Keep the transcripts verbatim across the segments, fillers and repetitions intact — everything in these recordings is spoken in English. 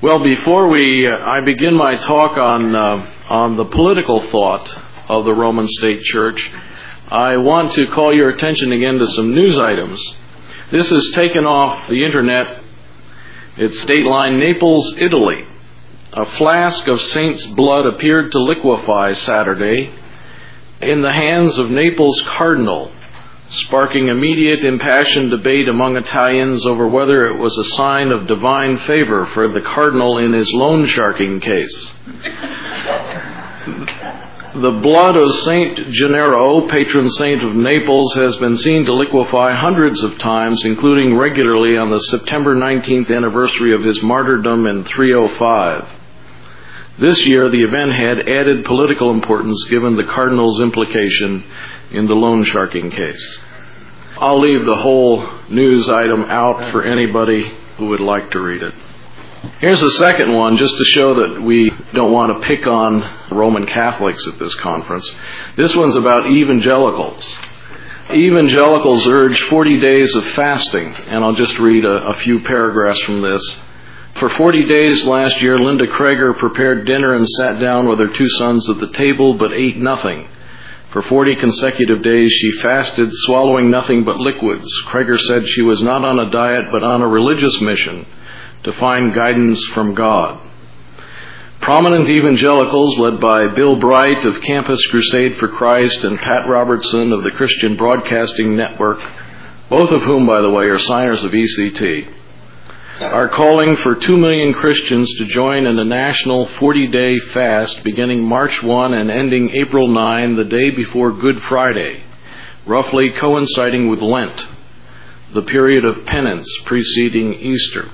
Well, before we, uh, I begin my talk on uh, on the political thought of the Roman State Church, I want to call your attention again to some news items. This is taken off the internet. It's Dateline, Naples, Italy. A flask of saint's blood appeared to liquefy Saturday in the hands of Naples' cardinal, sparking immediate impassioned debate among Italians over whether it was a sign of divine favor for the cardinal in his loan sharking case. The blood of Saint Gennaro, patron saint of Naples, has been seen to liquefy hundreds of times, including regularly on the September nineteenth anniversary of his martyrdom in three oh five. This year, the event had added political importance given the cardinal's implication in the loan sharking case. I'll leave the whole news item out for anybody who would like to read it. Here's the second one, just to show that we don't want to pick on Roman Catholics at this conference. This one's about evangelicals. Evangelicals urge forty days of fasting, and I'll just read a, a few paragraphs from this. For forty days last year, Linda Krager prepared dinner and sat down with her two sons at the table, but ate nothing. For forty consecutive days, she fasted, swallowing nothing but liquids. Krager said she was not on a diet, but on a religious mission to find guidance from God. Prominent evangelicals, led by Bill Bright of Campus Crusade for Christ and Pat Robertson of the Christian Broadcasting Network, both of whom, by the way, are signers of E C T, are calling for two million Christians to join in a national forty-day fast beginning March first and ending April ninth, the day before Good Friday, roughly coinciding with Lent, the period of penance preceding Easter.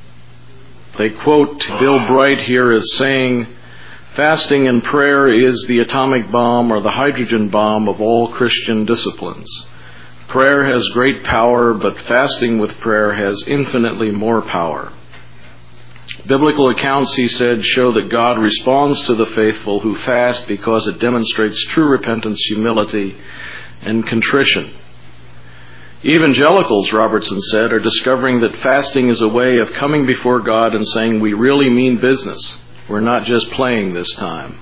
They quote Bill Bright here as saying, "Fasting and prayer is the atomic bomb or the hydrogen bomb of all Christian disciplines. Prayer has great power, but fasting with prayer has infinitely more power. Biblical accounts," he said, "show that God responds to the faithful who fast because it demonstrates true repentance, humility, and contrition." Evangelicals, Robertson said, are discovering that fasting is a way of coming before God and saying, "We really mean business. We're not just playing this time."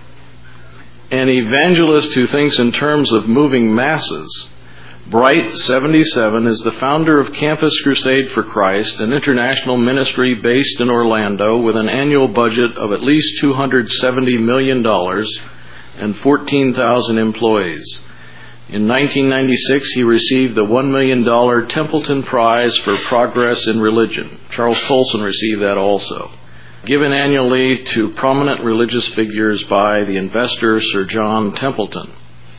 An evangelist who thinks in terms of moving masses, Bright, seventy-seven, is the founder of Campus Crusade for Christ, an international ministry based in Orlando with an annual budget of at least two hundred seventy million dollars and fourteen thousand employees. In nineteen ninety-six, he received the one million dollars Templeton Prize for Progress in Religion. Charles Colson received that also, given annually to prominent religious figures by the investor Sir John Templeton.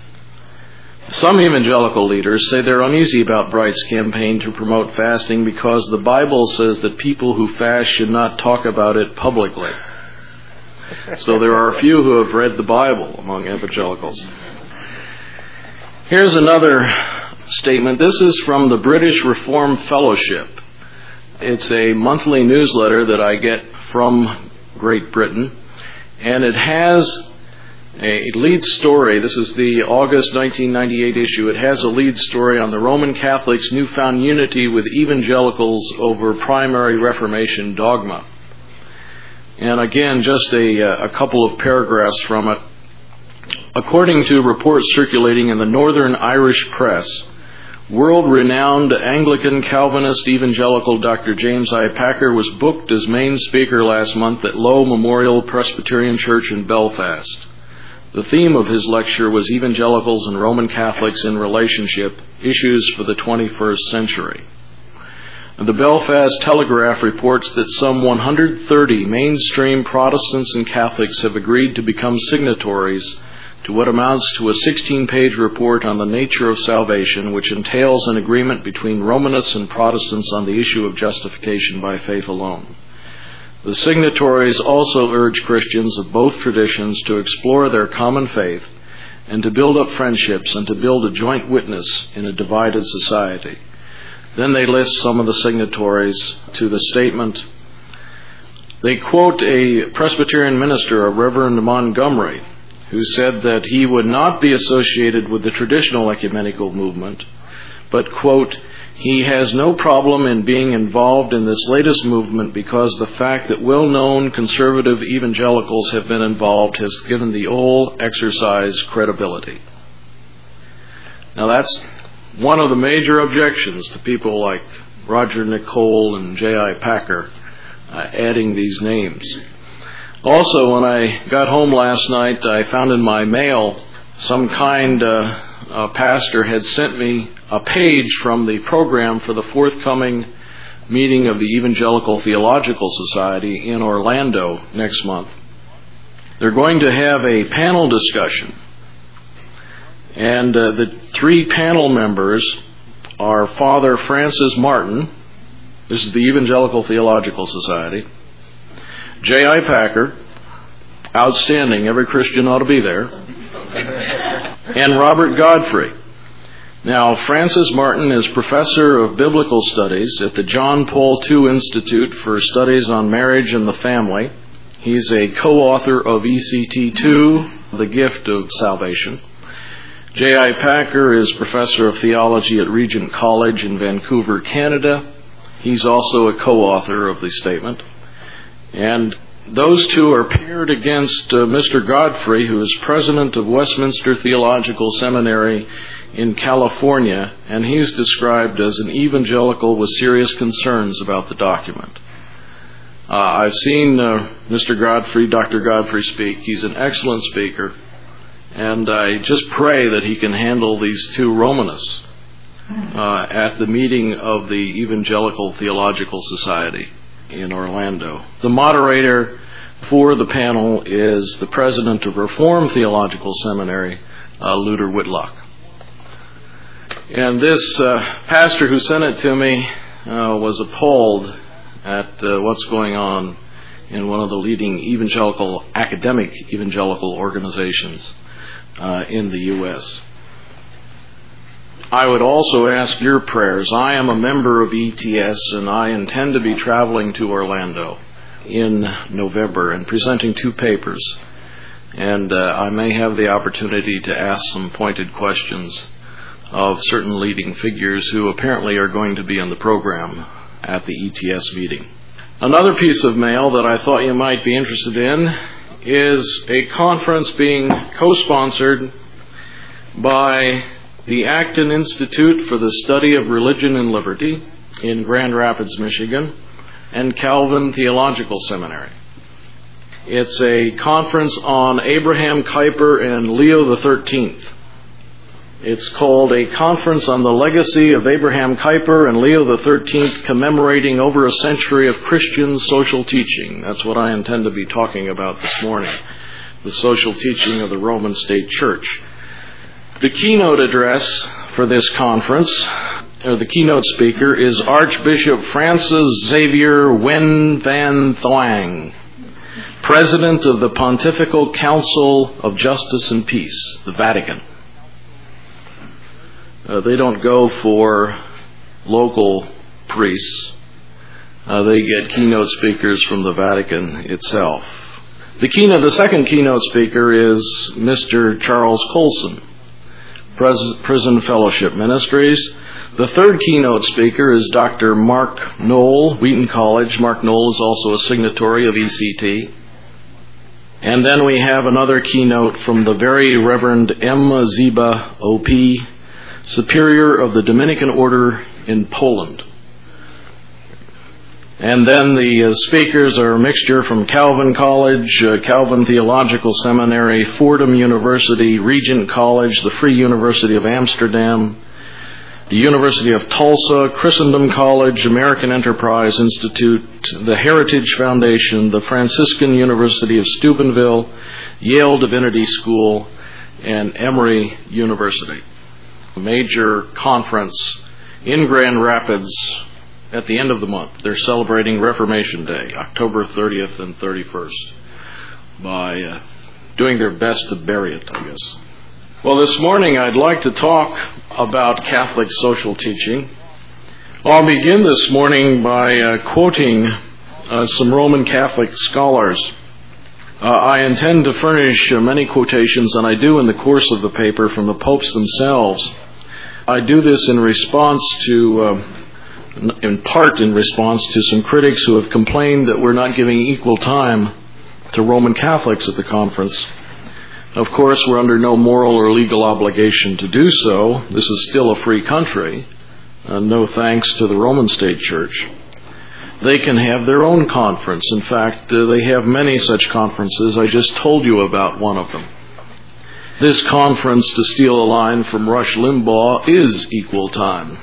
Some evangelical leaders say they're uneasy about Bright's campaign to promote fasting because the Bible says that people who fast should not talk about it publicly. So there are a few who have read the Bible among evangelicals. Here's another statement. This is from the British Reformed Fellowship. It's a monthly newsletter that I get from Great Britain, and it has a lead story. This is the August nineteen ninety-eight issue. It has a lead story on the Roman Catholics' newfound unity with evangelicals over primary Reformation dogma. And again, just a, a couple of paragraphs from it. According to reports circulating in the Northern Irish press, world-renowned Anglican Calvinist evangelical Doctor James I. Packer was booked as main speaker last month at Low Memorial Presbyterian Church in Belfast. The theme of his lecture was Evangelicals and Roman Catholics in Relationship, Issues for the twenty-first Century. The Belfast Telegraph reports that some one hundred thirty mainstream Protestants and Catholics have agreed to become signatories to what amounts to a sixteen-page report on the nature of salvation, which entails an agreement between Romanists and Protestants on the issue of justification by faith alone. The signatories also urge Christians of both traditions to explore their common faith and to build up friendships and to build a joint witness in a divided society. Then they list some of the signatories to the statement. They quote a Presbyterian minister, a Reverend Montgomery, who said that he would not be associated with the traditional ecumenical movement, but, quote, He has no problem in being involved in this latest movement because the fact that well-known conservative evangelicals have been involved has given the old exercise credibility. Now that's one of the major objections to people like Roger Nicole and J I Packer uh, adding these names. Also, when I got home last night, I found in my mail some kind uh, uh, pastor had sent me a page from the program for the forthcoming meeting of the Evangelical Theological Society in Orlando next month. They're going to have a panel discussion, and uh, the three panel members are Father Francis Martin, this is the Evangelical Theological Society, J I Packer, outstanding, every Christian ought to be there, and Robert Godfrey. Now, Francis Martin is professor of biblical studies at the John Paul the Second Institute for Studies on Marriage and the Family. He's a co-author of E C T two, The Gift of Salvation. J I Packer is professor of theology at Regent College in Vancouver, Canada. He's also a co-author of the statement. And those two are paired against uh, Mister Godfrey, who is president of Westminster Theological Seminary in California, and he's described as an evangelical with serious concerns about the document. Uh, I've seen uh, Mister Godfrey, Doctor Godfrey speak. He's an excellent speaker, and I just pray that he can handle these two Romanists uh, at the meeting of the Evangelical Theological Society in Orlando. The moderator for the panel is the president of Reformed Theological Seminary, uh, Luder Whitlock. And this uh, pastor who sent it to me uh, was appalled at uh, what's going on in one of the leading evangelical, academic evangelical organizations uh, in the U S I would also ask your prayers. I am a member of E T S, and I intend to be traveling to Orlando in November and presenting two papers. And uh, I may have the opportunity to ask some pointed questions of certain leading figures who apparently are going to be in the program at the E T S meeting. Another piece of mail that I thought you might be interested in is a conference being co-sponsored by the Acton Institute for the Study of Religion and Liberty in Grand Rapids, Michigan, and Calvin Theological Seminary. It's a conference on Abraham Kuyper and Leo the thirteenth. It's called A Conference on the Legacy of Abraham Kuyper and Leo the thirteenth, commemorating over a century of Christian social teaching. That's what I intend to be talking about this morning, the social teaching of the Roman State Church. The keynote address for this conference, or the keynote speaker, is Archbishop Francis Xavier Wen Van Thuan, President of the Pontifical Council of Justice and Peace, the Vatican. Uh, they don't go for local priests. Uh, they get keynote speakers from the Vatican itself. The keynote, the second keynote speaker is Mister Charles Colson, Pres- Prison Fellowship Ministries. The third keynote speaker is Doctor Mark Knoll, Wheaton College. Mark Knoll is also a signatory of E C T. And then we have another keynote from the Very Reverend M. Ziba, O P, Superior of the Dominican Order in Poland. And then the uh, speakers are a mixture from Calvin College, uh, Calvin Theological Seminary, Fordham University, Regent College, the Free University of Amsterdam, the University of Tulsa, Christendom College, American Enterprise Institute, the Heritage Foundation, the Franciscan University of Steubenville, Yale Divinity School, and Emory University. A major conference in Grand Rapids at the end of the month. They're celebrating Reformation Day, October thirtieth and thirty-first, by uh, doing their best to bury it, I guess. Well, this morning I'd like to talk about Catholic social teaching. I'll begin this morning by uh, quoting uh, some Roman Catholic scholars. Uh, I intend to furnish uh, many quotations, and I do in the course of the paper, from the popes themselves. I do this in response to, uh, in part in response to some critics who have complained that we're not giving equal time to Roman Catholics at the conference. Of course, we're under no moral or legal obligation to do so. This is still a free country. Uh, no thanks to the Roman State Church. They can have their own conference. In fact, uh, they have many such conferences. I just told you about one of them. This conference, to steal a line from Rush Limbaugh, is equal time.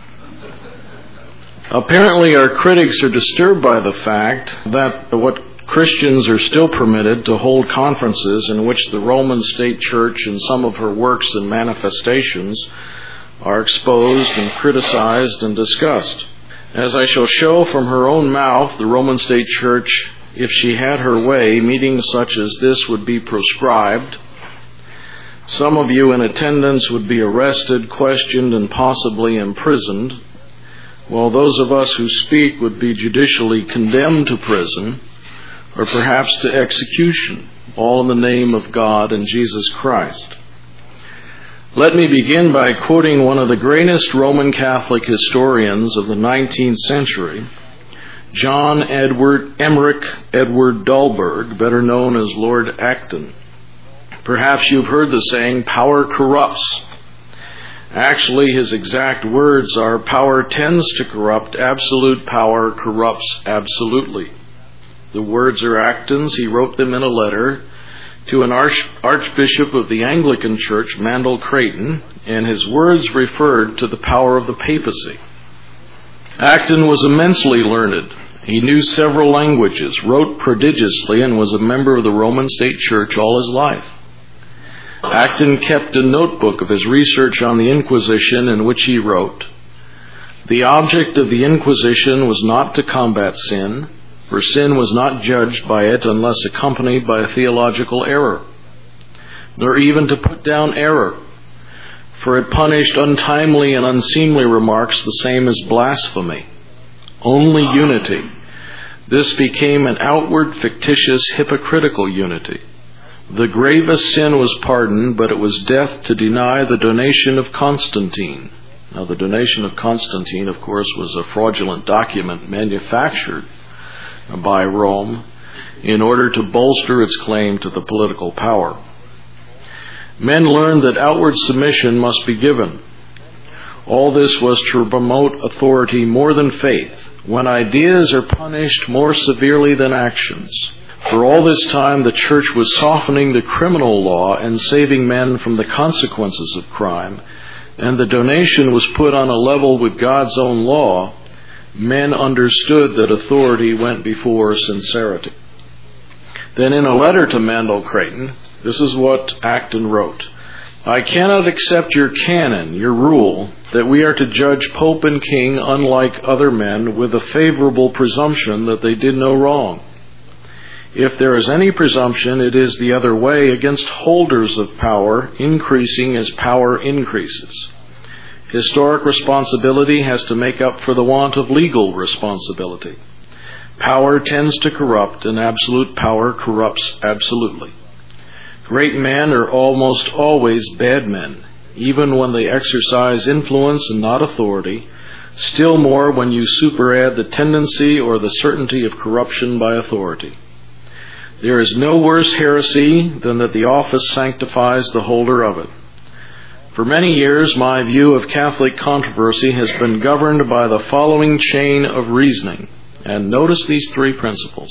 Apparently, our critics are disturbed by the fact that what Christians are still permitted to hold conferences in which the Roman State Church and some of her works and manifestations are exposed and criticized and discussed. As I shall show from her own mouth, the Roman State Church, if she had her way, meetings such as this would be proscribed. Some of you in attendance would be arrested, questioned, and possibly imprisoned, while those of us who speak would be judicially condemned to prison, or perhaps to execution, all in the name of God and Jesus Christ. Let me begin by quoting one of the greatest Roman Catholic historians of the nineteenth century, John Edward Emmerich Edward Dahlberg, better known as Lord Acton. Perhaps you've heard the saying, power corrupts. Actually, his exact words are, power tends to corrupt, absolute power corrupts absolutely. The words are Acton's. He wrote them in a letter to an arch, archbishop of the Anglican Church, Mandel Creighton, and his words referred to the power of the papacy. Acton was immensely learned. He knew several languages, wrote prodigiously, and was a member of the Roman State Church all his life. Acton kept a notebook of his research on the Inquisition in which he wrote, "The object of the Inquisition was not to combat sin, for sin was not judged by it unless accompanied by a theological error, nor even to put down error, for it punished untimely and unseemly remarks the same as blasphemy. Only unity. This became an outward, fictitious, hypocritical unity. The gravest sin was pardoned, but it was death to deny the donation of Constantine." Now, the donation of Constantine, of course, was a fraudulent document manufactured by Rome in order to bolster its claim to the political power. Men learned that outward submission must be given. All this was to promote authority more than faith, when ideas are punished more severely than actions. For all this time, the Church was softening the criminal law and saving men from the consequences of crime, and the donation was put on a level with God's own law. Men understood that authority went before sincerity. Then in a letter to Mandel Creighton, this is what Acton wrote, "I cannot accept your canon, your rule, that we are to judge Pope and King unlike other men with a favorable presumption that they did no wrong. If there is any presumption, it is the other way, against holders of power, increasing as power increases. Historic responsibility has to make up for the want of legal responsibility. Power tends to corrupt, and absolute power corrupts absolutely. Great men are almost always bad men, even when they exercise influence and not authority, still more when you superadd the tendency or the certainty of corruption by authority. There is no worse heresy than that the office sanctifies the holder of it. For many years, my view of Catholic controversy has been governed by the following chain of reasoning. And notice these three principles.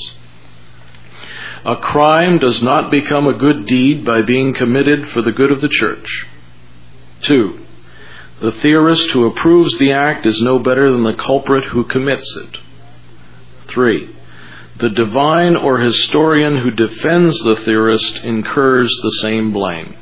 A crime does not become a good deed by being committed for the good of the Church. Two, the theorist who approves the act is no better than the culprit who commits it. Three, the divine or historian who defends the theorist incurs the same blame.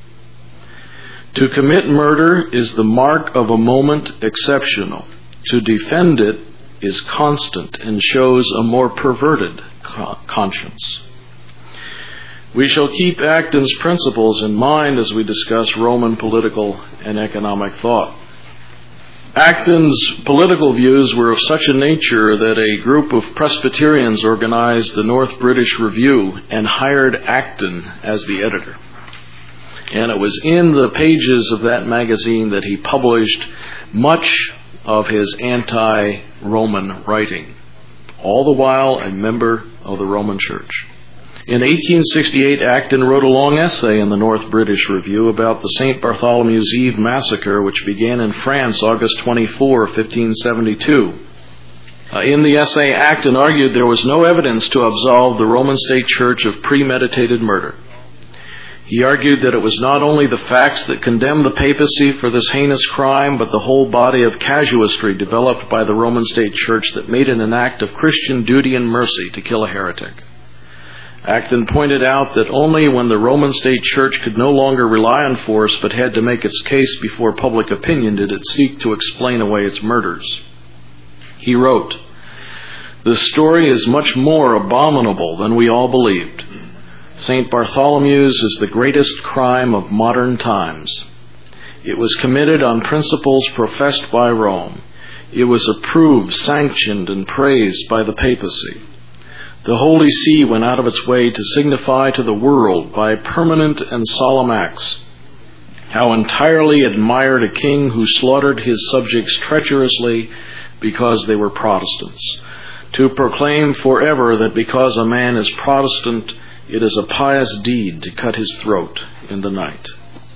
To commit murder is the mark of a moment exceptional. To defend it is constant and shows a more perverted conscience. We shall keep Acton's principles in mind as we discuss Roman political and economic thought. Acton's political views were of such a nature that a group of Presbyterians organized the North British Review and hired Acton as the editor. And it was in the pages of that magazine that he published much of his anti-Roman writing, all the while a member of the Roman Church. In eighteen sixty-eight, Acton wrote a long essay in the North British Review about the Saint Bartholomew's Eve massacre, which began in France August twenty-fourth, fifteen seventy-two. Uh, in the essay, Acton argued there was no evidence to absolve the Roman State Church of premeditated murder. He argued that it was not only the facts that condemned the papacy for this heinous crime, but the whole body of casuistry developed by the Roman State Church that made it an act of Christian duty and mercy to kill a heretic. Acton pointed out that only when the Roman State Church could no longer rely on force but had to make its case before public opinion did it seek to explain away its murders. He wrote, "The story is much more abominable than we all believed. Saint Bartholomew's is the greatest crime of modern times. It was committed on principles professed by Rome. It was approved, sanctioned, and praised by the papacy. The Holy See went out of its way to signify to the world by permanent and solemn acts how entirely admired a king who slaughtered his subjects treacherously because they were Protestants, to proclaim forever that because a man is Protestant, it is a pious deed to cut his throat in the night."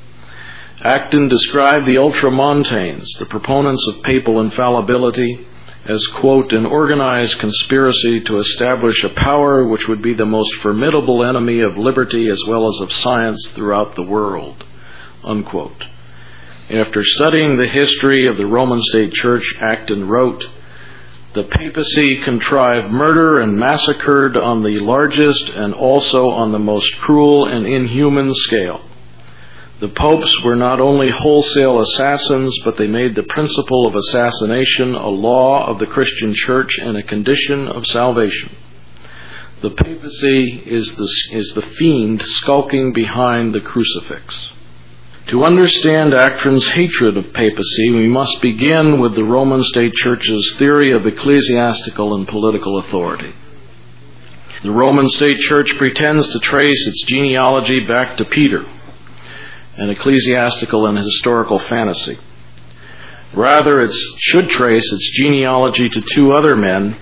Acton described the Ultramontanes, the proponents of papal infallibility, as, quote, "an organized conspiracy to establish a power which would be the most formidable enemy of liberty as well as of science throughout the world," unquote. After studying the history of the Roman State Church, Acton wrote, "The papacy contrived murder and massacred on the largest and also on the most cruel and inhuman scale. The popes were not only wholesale assassins, but they made the principle of assassination a law of the Christian Church and a condition of salvation. The papacy is the, is the fiend skulking behind the crucifix." To understand Acton's hatred of papacy, we must begin with the Roman State Church's theory of ecclesiastical and political authority. The Roman State Church pretends to trace its genealogy back to Peter, an ecclesiastical and historical fantasy. Rather, it should trace its genealogy to two other men,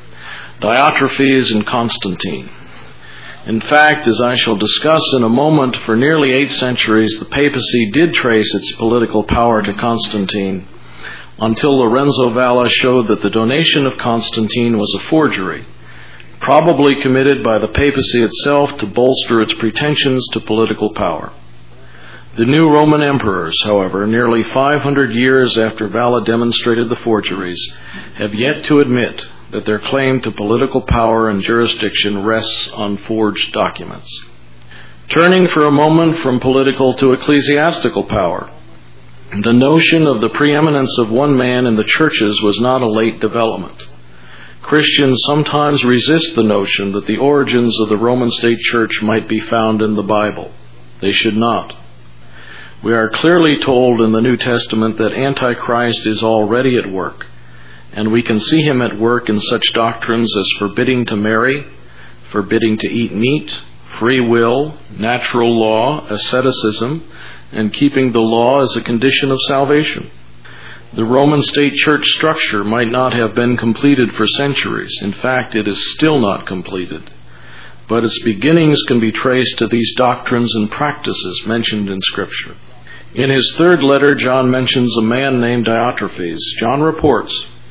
Diotrephes and Constantine. In fact, as I shall discuss in a moment, for nearly eight centuries the papacy did trace its political power to Constantine, until Lorenzo Valla showed that the donation of Constantine was a forgery, probably committed by the papacy itself to bolster its pretensions to political power. The new Roman emperors, however, nearly five hundred years after Valla demonstrated the forgeries, have yet to admit that their claim to political power and jurisdiction rests on forged documents. Turning for a moment from political to ecclesiastical power, the notion of the preeminence of one man in the churches was not a late development. Christians sometimes resist the notion that the origins of the Roman State Church might be found in the Bible. They should not. We are clearly told in the New Testament that Antichrist is already at work, and we can see him at work in such doctrines as forbidding to marry, forbidding to eat meat, free will, natural law, asceticism, and keeping the law as a condition of salvation. The Roman State Church structure might not have been completed for centuries. In fact, it is still not completed. But its beginnings can be traced to these doctrines and practices mentioned in Scripture. In his third letter, John mentions a man named Diotrephes. John reports,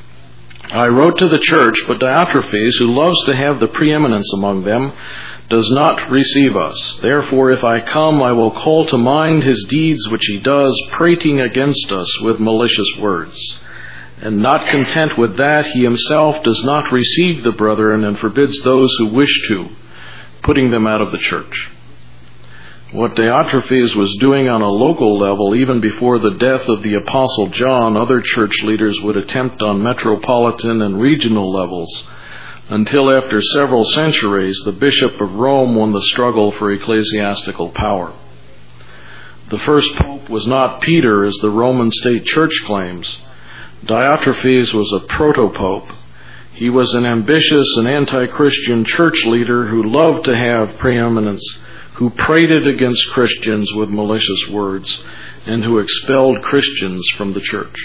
"I wrote to the church, but Diotrephes, who loves to have the preeminence among them, does not receive us. Therefore, if I come, I will call to mind his deeds which he does, prating against us with malicious words. And not content with that, he himself does not receive the brethren and forbids those who wish to, putting them out of the church." What Diotrephes was doing on a local level, even before the death of the Apostle John, other church leaders would attempt on metropolitan and regional levels, until after several centuries, the Bishop of Rome won the struggle for ecclesiastical power. The first pope was not Peter, as the Roman State Church claims. Diotrephes was a proto-pope. He was an ambitious and anti-Christian church leader who loved to have preeminence, who prated against Christians with malicious words, and who expelled Christians from the church.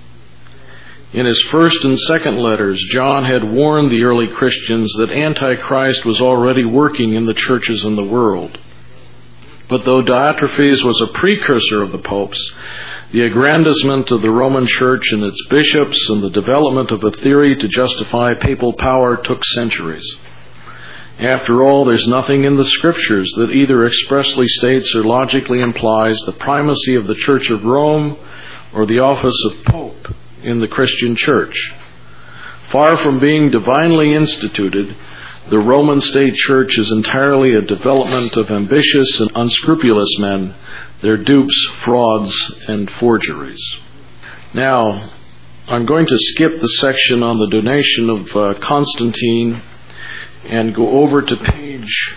In his first and second letters, John had warned the early Christians that Antichrist was already working in the churches in the world. But though Diotrephes was a precursor of the popes, the aggrandizement of the Roman Church and its bishops and the development of a theory to justify papal power took centuries. After all, there's nothing in the Scriptures that either expressly states or logically implies the primacy of the Church of Rome or the office of Pope in the Christian Church. Far from being divinely instituted, the Roman state church is entirely a development of ambitious and unscrupulous men, their dupes, frauds, and forgeries. Now, I'm going to skip the section on the donation of uh, Constantine and go over to page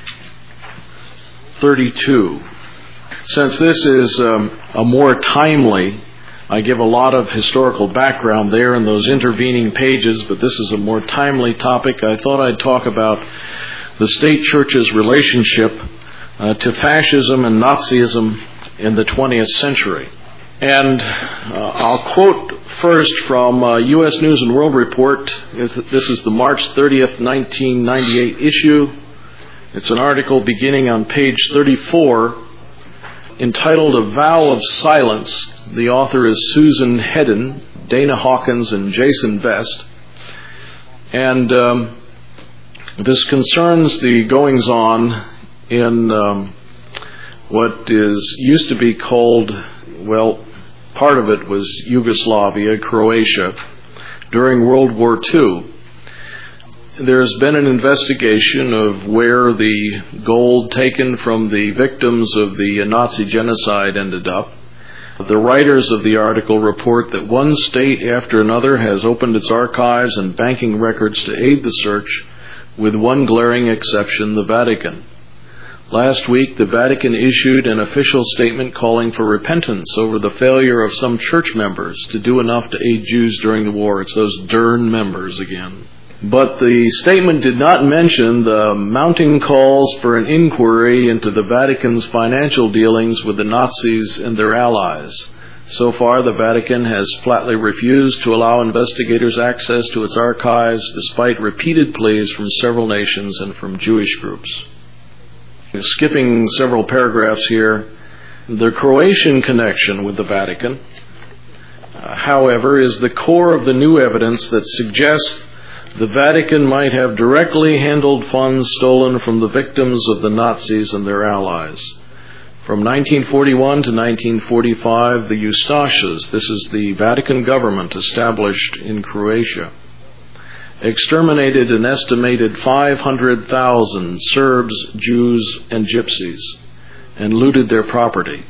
thirty-two. Since this is um, a more timely, I give a lot of historical background there in those intervening pages, but this is a more timely topic. I thought I'd talk about the state church's relationship uh, to fascism and Nazism in the twentieth century. And uh, I'll quote first from uh, U S News and World Report. This is the March thirtieth, nineteen ninety-eight issue. It's an article beginning on page thirty-four, entitled A Vow of Silence. The author is Susan Hedden, Dana Hawkins, and Jason Best. And um, this concerns the goings-on in um, what is used to be called, well, part of it was Yugoslavia, Croatia, during World War Two. There's been an investigation of where the gold taken from the victims of the Nazi genocide ended up. The writers of the article report that one state after another has opened its archives and banking records to aid the search, with one glaring exception, the Vatican. Last week, the Vatican issued an official statement calling for repentance over the failure of some church members to do enough to aid Jews during the war. It's those darn members again. But the statement did not mention the mounting calls for an inquiry into the Vatican's financial dealings with the Nazis and their allies. So far, the Vatican has flatly refused to allow investigators access to its archives, despite repeated pleas from several nations and from Jewish groups. Skipping several paragraphs here, the Croatian connection with the Vatican, uh, however, is the core of the new evidence that suggests the Vatican might have directly handled funds stolen from the victims of the Nazis and their allies. From nineteen forty-one to nineteen forty-five, the Ustashas, this is the Vatican government established in Croatia, exterminated an estimated five hundred thousand Serbs, Jews, and Gypsies, and looted their property.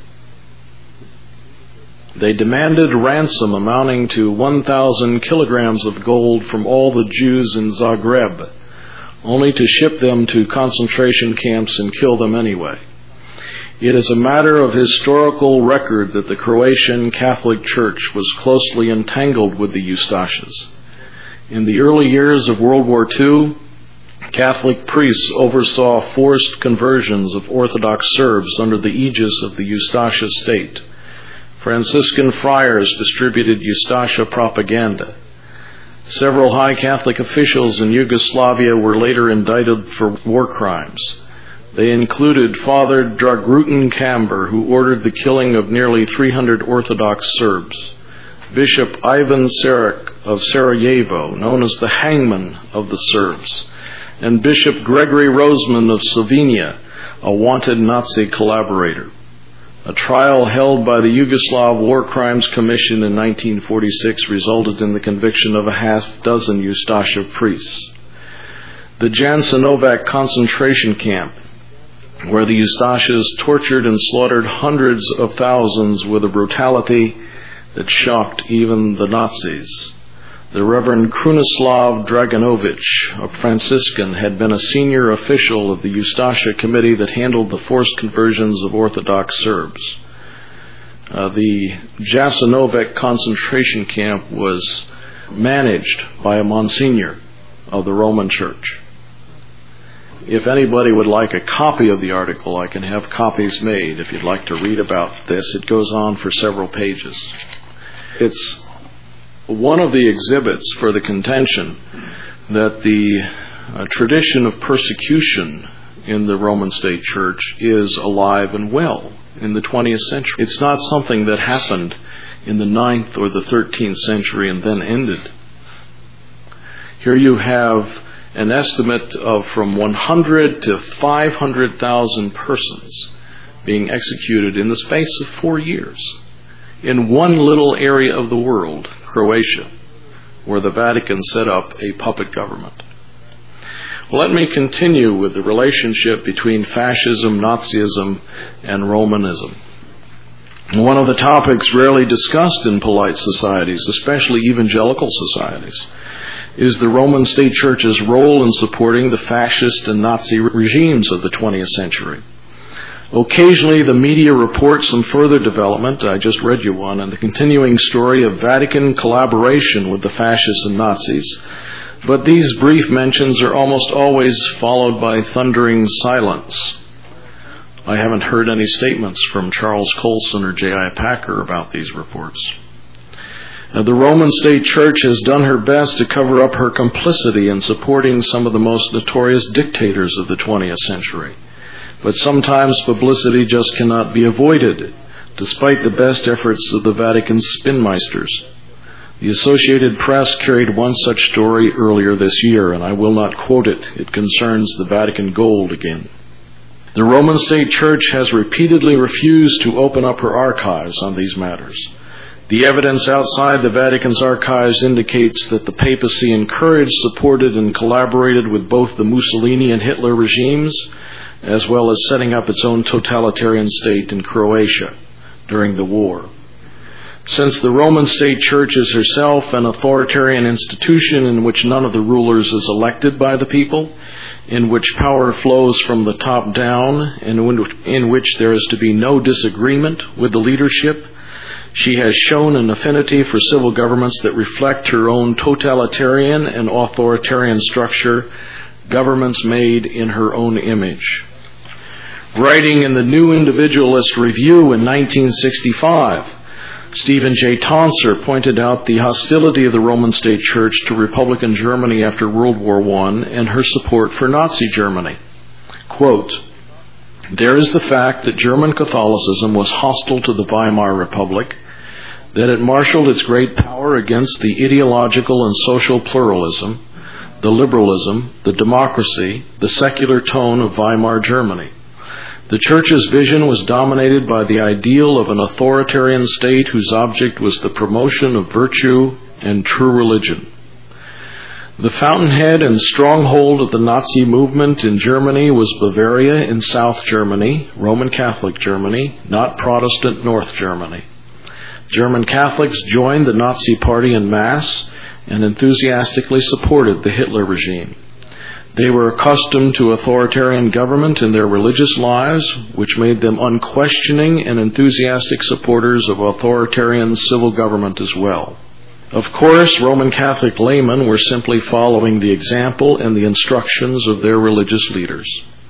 They demanded ransom amounting to one thousand kilograms of gold from all the Jews in Zagreb, only to ship them to concentration camps and kill them anyway. It is a matter of historical record that the Croatian Catholic Church was closely entangled with the Ustashas. In the early years of World War Two, Catholic priests oversaw forced conversions of Orthodox Serbs under the aegis of the Ustasha state. Franciscan friars distributed Ustasha propaganda. Several high Catholic officials in Yugoslavia were later indicted for war crimes. They included Father Dragutin Kamber, who ordered the killing of nearly three hundred Orthodox Serbs, Bishop Ivan Saric of Sarajevo, known as the hangman of the Serbs, and Bishop Gregory Roseman of Slovenia, a wanted Nazi collaborator. A trial held by the Yugoslav War Crimes Commission in nineteen forty-six resulted in the conviction of a half dozen Ustasha priests. The Jasenovac concentration camp, where the Ustashas tortured and slaughtered hundreds of thousands with a brutality that shocked even the Nazis. The Reverend Krunoslav Dragonovich, a Franciscan, had been a senior official of the Ustasha committee that handled the forced conversions of Orthodox Serbs. Uh, the Jasenovac concentration camp was managed by a Monsignor of the Roman Church. If anybody would like a copy of the article, I can have copies made if you'd like to read about this. It goes on for several pages. It's one of the exhibits for the contention that the uh, tradition of persecution in the Roman State Church is alive and well in the twentieth century. It's not something that happened in the ninth or the thirteenth century and then ended. Here you have an estimate of from one hundred to five hundred thousand persons being executed in the space of four years in one little area of the world, Croatia, where the Vatican set up a puppet government. Let me continue with the relationship between fascism, Nazism, and Romanism. One of the topics rarely discussed in polite societies, especially evangelical societies, is the Roman State Church's role in supporting the fascist and Nazi regimes of the twentieth century. Occasionally, the media reports some further development. I just read you one, and the continuing story of Vatican collaboration with the fascists and Nazis. But these brief mentions are almost always followed by thundering silence. I haven't heard any statements from Charles Colson or J I Packer about these reports. Now, the Roman State Church has done her best to cover up her complicity in supporting some of the most notorious dictators of the twentieth century. But sometimes publicity just cannot be avoided, despite the best efforts of the Vatican's spinmeisters. The Associated Press carried one such story earlier this year, and I will not quote it. It concerns the Vatican gold again. The Roman State Church has repeatedly refused to open up her archives on these matters. The evidence outside the Vatican's archives indicates that the papacy encouraged, supported, and collaborated with both the Mussolini and Hitler regimes, as well as setting up its own totalitarian state in Croatia during the war. Since the Roman State Church is herself an authoritarian institution in which none of the rulers is elected by the people, in which power flows from the top down, and in which there is to be no disagreement with the leadership, she has shown an affinity for civil governments that reflect her own totalitarian and authoritarian structure, governments made in her own image. Writing in the New Individualist Review in nineteen sixty-five, Stephen J. Tonser pointed out the hostility of the Roman State Church to Republican Germany after World War One and her support for Nazi Germany. Quote, "There is the fact that German Catholicism was hostile to the Weimar Republic, that it marshaled its great power against the ideological and social pluralism, the liberalism, the democracy, the secular tone of Weimar Germany. The Church's vision was dominated by the ideal of an authoritarian state whose object was the promotion of virtue and true religion. The fountainhead and stronghold of the Nazi movement in Germany was Bavaria in South Germany, Roman Catholic Germany, not Protestant North Germany. German Catholics joined the Nazi Party en masse and enthusiastically supported the Hitler regime. They were accustomed to authoritarian government in their religious lives, which made them unquestioning and enthusiastic supporters of authoritarian civil government as well. Of course, Roman Catholic laymen were simply following the example and the instructions of their religious leaders.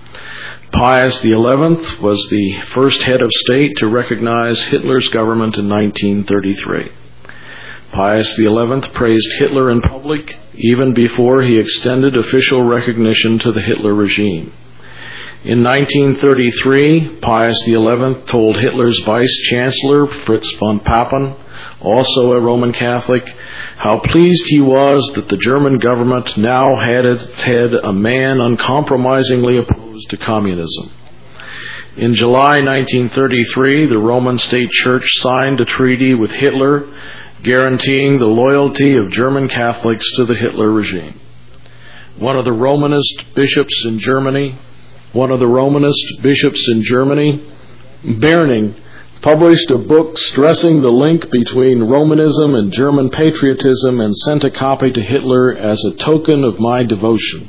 Pius the eleventh was the first head of state to recognize Hitler's government in nineteen thirty-three. Pius the eleventh praised Hitler in public even before he extended official recognition to the Hitler regime. In nineteen thirty-three, Pius the eleventh told Hitler's vice-chancellor, Fritz von Papen, also a Roman Catholic, how pleased he was that the German government now had at its head a man uncompromisingly opposed to communism. In July nineteen thirty-three, the Roman State Church signed a treaty with Hitler guaranteeing the loyalty of German Catholics to the Hitler regime. One of the Romanist bishops in Germany, one of the Romanist bishops in Germany, Berning, published a book stressing the link between Romanism and German patriotism and sent a copy to Hitler as a token of my devotion.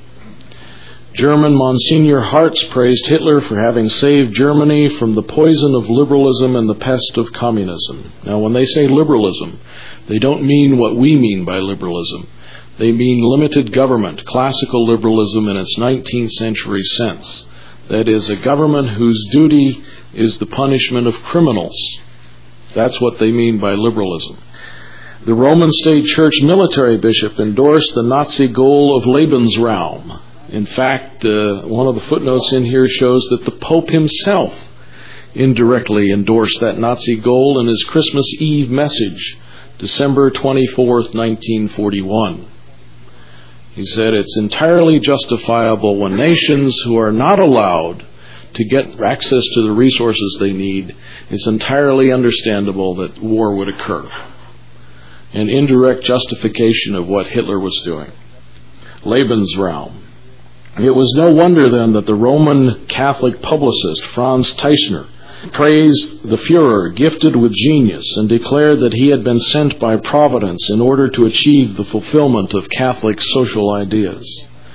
German Monsignor Hartz praised Hitler for having saved Germany from the poison of liberalism and the pest of communism. Now, when they say liberalism, they don't mean what we mean by liberalism. They mean limited government, classical liberalism in its nineteenth century sense. That is, a government whose duty is the punishment of criminals. That's what they mean by liberalism. The Roman State Church military bishop endorsed the Nazi goal of Lebensraum. In fact, uh, one of the footnotes in here shows that the Pope himself indirectly endorsed that Nazi goal in his Christmas Eve message, December twenty-fourth, nineteen forty-one. He said, "It's entirely justifiable when nations who are not allowed to get access to the resources they need, it's entirely understandable that war would occur." An indirect justification of what Hitler was doing. Lebensraum. It was no wonder then that the Roman Catholic publicist Franz Teichner praised the Führer, gifted with genius, and declared that he had been sent by Providence in order to achieve the fulfillment of Catholic social ideas.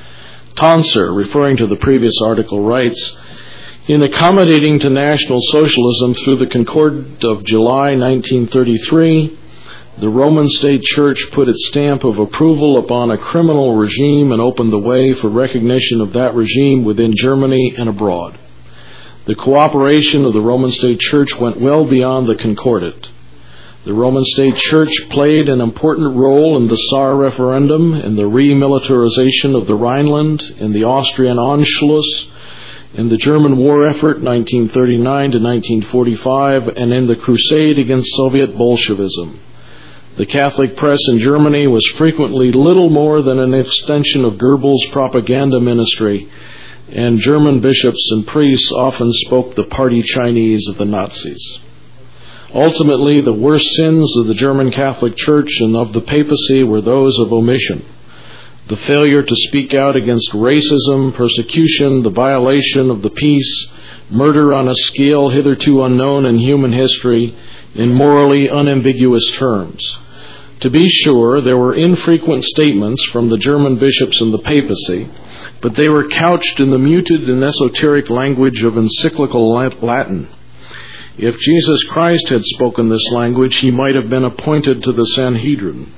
Tonser, referring to the previous article, writes, "In accommodating to National Socialism through the Concord of July nineteen thirty-three, the Roman State Church put its stamp of approval upon a criminal regime and opened the way for recognition of that regime within Germany and abroad. The cooperation of the Roman State Church went well beyond the Concordat. The Roman State Church played an important role in the Saar referendum, in the remilitarization of the Rhineland, in the Austrian Anschluss, in the German war effort nineteen thirty-nine to nineteen forty-five, and in the crusade against Soviet Bolshevism. The Catholic press in Germany was frequently little more than an extension of Goebbels' propaganda ministry, and German bishops and priests often spoke the party Chinese of the Nazis. Ultimately, the worst sins of the German Catholic Church and of the papacy were those of omission. The failure to speak out against racism, persecution, the violation of the peace, murder on a scale hitherto unknown in human history, in morally unambiguous terms. To be sure, there were infrequent statements from the German bishops and the papacy, but they were couched in the muted and esoteric language of encyclical Latin. If Jesus Christ had spoken this language, he might have been appointed to the Sanhedrin.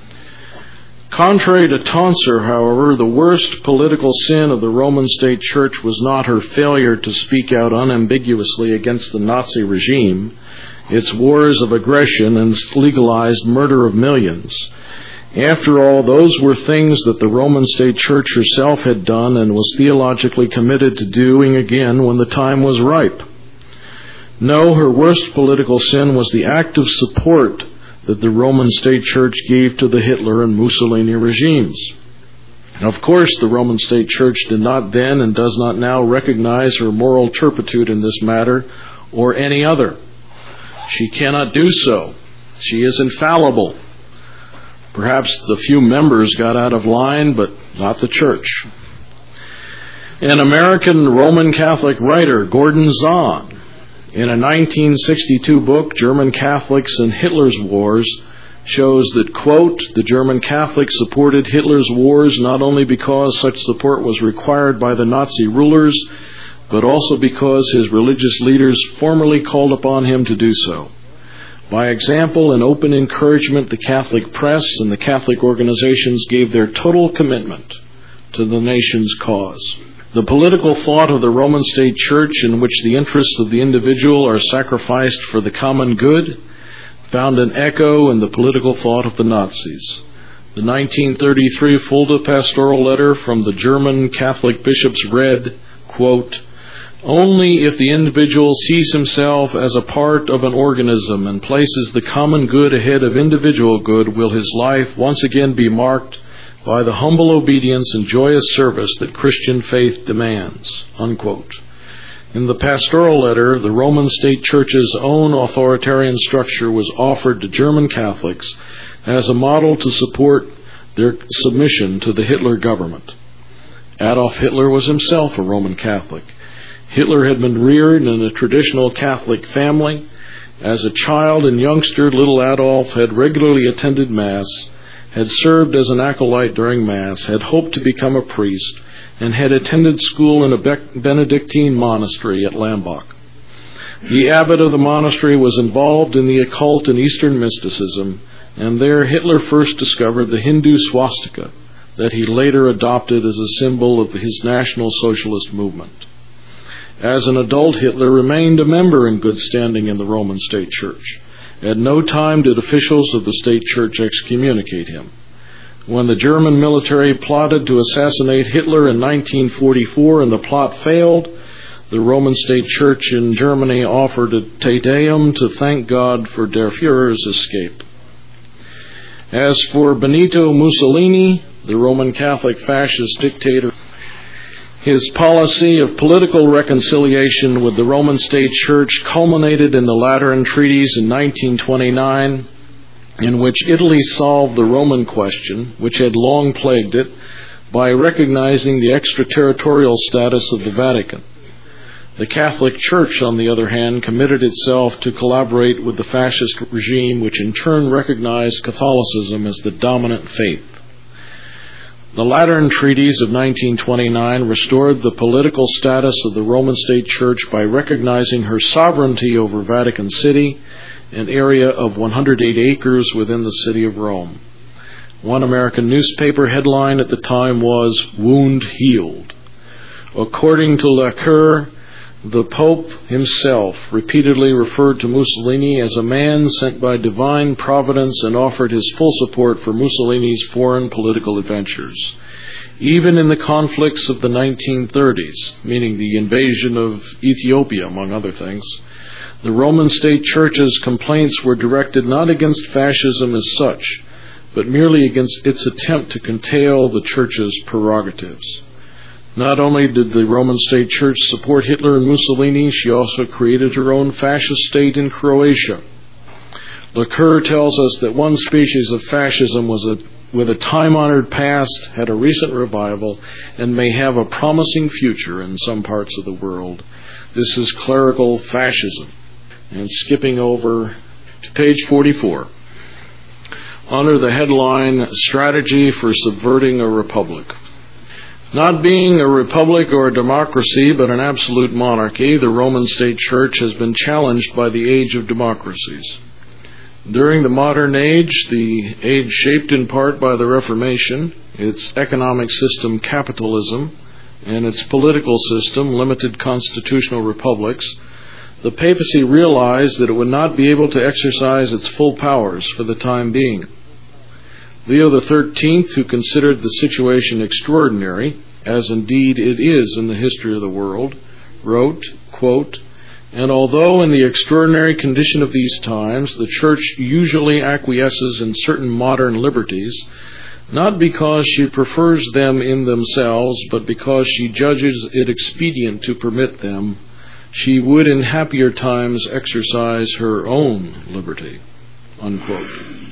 Contrary to Tonser, however, the worst political sin of the Roman State Church was not her failure to speak out unambiguously against the Nazi regime, its wars of aggression and legalized murder of millions. After all, those were things that the Roman State Church herself had done and was theologically committed to doing again when the time was ripe. No, her worst political sin was the active support that the Roman State Church gave to the Hitler and Mussolini regimes. Of course, the Roman State Church did not then and does not now recognize her moral turpitude in this matter or any other. She cannot do so. She is infallible. Perhaps the few members got out of line, but not the Church. An American Roman Catholic writer, Gordon Zahn, in a nineteen sixty-two book, German Catholics and Hitler's Wars, shows that, quote, the German Catholics supported Hitler's wars not only because such support was required by the Nazi rulers, but also because his religious leaders formally called upon him to do so. By example and open encouragement, the Catholic press and the Catholic organizations gave their total commitment to the nation's cause. The political thought of the Roman State Church, in which the interests of the individual are sacrificed for the common good, found an echo in the political thought of the Nazis. The nineteen thirty-three Fulda pastoral letter from the German Catholic bishops read, quote, only if the individual sees himself as a part of an organism and places the common good ahead of individual good will his life once again be marked by the humble obedience and joyous service that Christian faith demands, unquote. In the pastoral letter, the Roman State Church's own authoritarian structure was offered to German Catholics as a model to support their submission to the Hitler government. Adolf Hitler was himself a Roman Catholic. Hitler had been reared in a traditional Catholic family. As a child and youngster, little Adolf had regularly attended Mass, had served as an acolyte during Mass, had hoped to become a priest, and had attended school in a Benedictine monastery at Lambach. The abbot of the monastery was involved in the occult and Eastern mysticism and there Hitler first discovered the Hindu swastika that he later adopted as a symbol of his National Socialist movement. As an adult, Hitler remained a member in good standing in the Roman State Church. At no time did officials of the State Church excommunicate him. When the German military plotted to assassinate Hitler in nineteen forty-four and the plot failed, the Roman State Church in Germany offered a Te Deum to thank God for Der Führer's escape. As for Benito Mussolini, the Roman Catholic fascist dictator, his policy of political reconciliation with the Roman State Church culminated in the Lateran Treaties in nineteen twenty-nine, in which Italy solved the Roman question, which had long plagued it, by recognizing the extraterritorial status of the Vatican. The Catholic Church, on the other hand, committed itself to collaborate with the fascist regime, which in turn recognized Catholicism as the dominant faith. The Lateran Treaties of nineteen twenty-nine restored the political status of the Roman State Church by recognizing her sovereignty over Vatican City, an area of one hundred eight acres within the city of Rome. One American newspaper headline at the time was, "Wound Healed." According to Lacour, the Pope himself repeatedly referred to Mussolini as a man sent by divine providence and offered his full support for Mussolini's foreign political adventures. Even in the conflicts of the nineteen thirties, meaning the invasion of Ethiopia, among other things, the Roman State Church's complaints were directed not against fascism as such, but merely against its attempt to curtail the Church's prerogatives. Not only did the Roman State Church support Hitler and Mussolini, she also created her own fascist state in Croatia. Lacour tells us that one species of fascism was a, with a time-honored past, had a recent revival, and may have a promising future in some parts of the world. This is clerical fascism. And skipping over to page forty-four, under the headline, Strategy for Subverting a Republic. Not being a republic or a democracy, but an absolute monarchy, the Roman State Church has been challenged by the age of democracies. During the modern age, the age shaped in part by the Reformation, its economic system capitalism, and its political system limited constitutional republics, the papacy realized that it would not be able to exercise its full powers for the time being. Leo the thirteenth, who considered the situation extraordinary, as indeed it is in the history of the world, wrote, quote, "And although in the extraordinary condition of these times the Church usually acquiesces in certain modern liberties, not because she prefers them in themselves, but because she judges it expedient to permit them, she would in happier times exercise her own liberty." Unquote.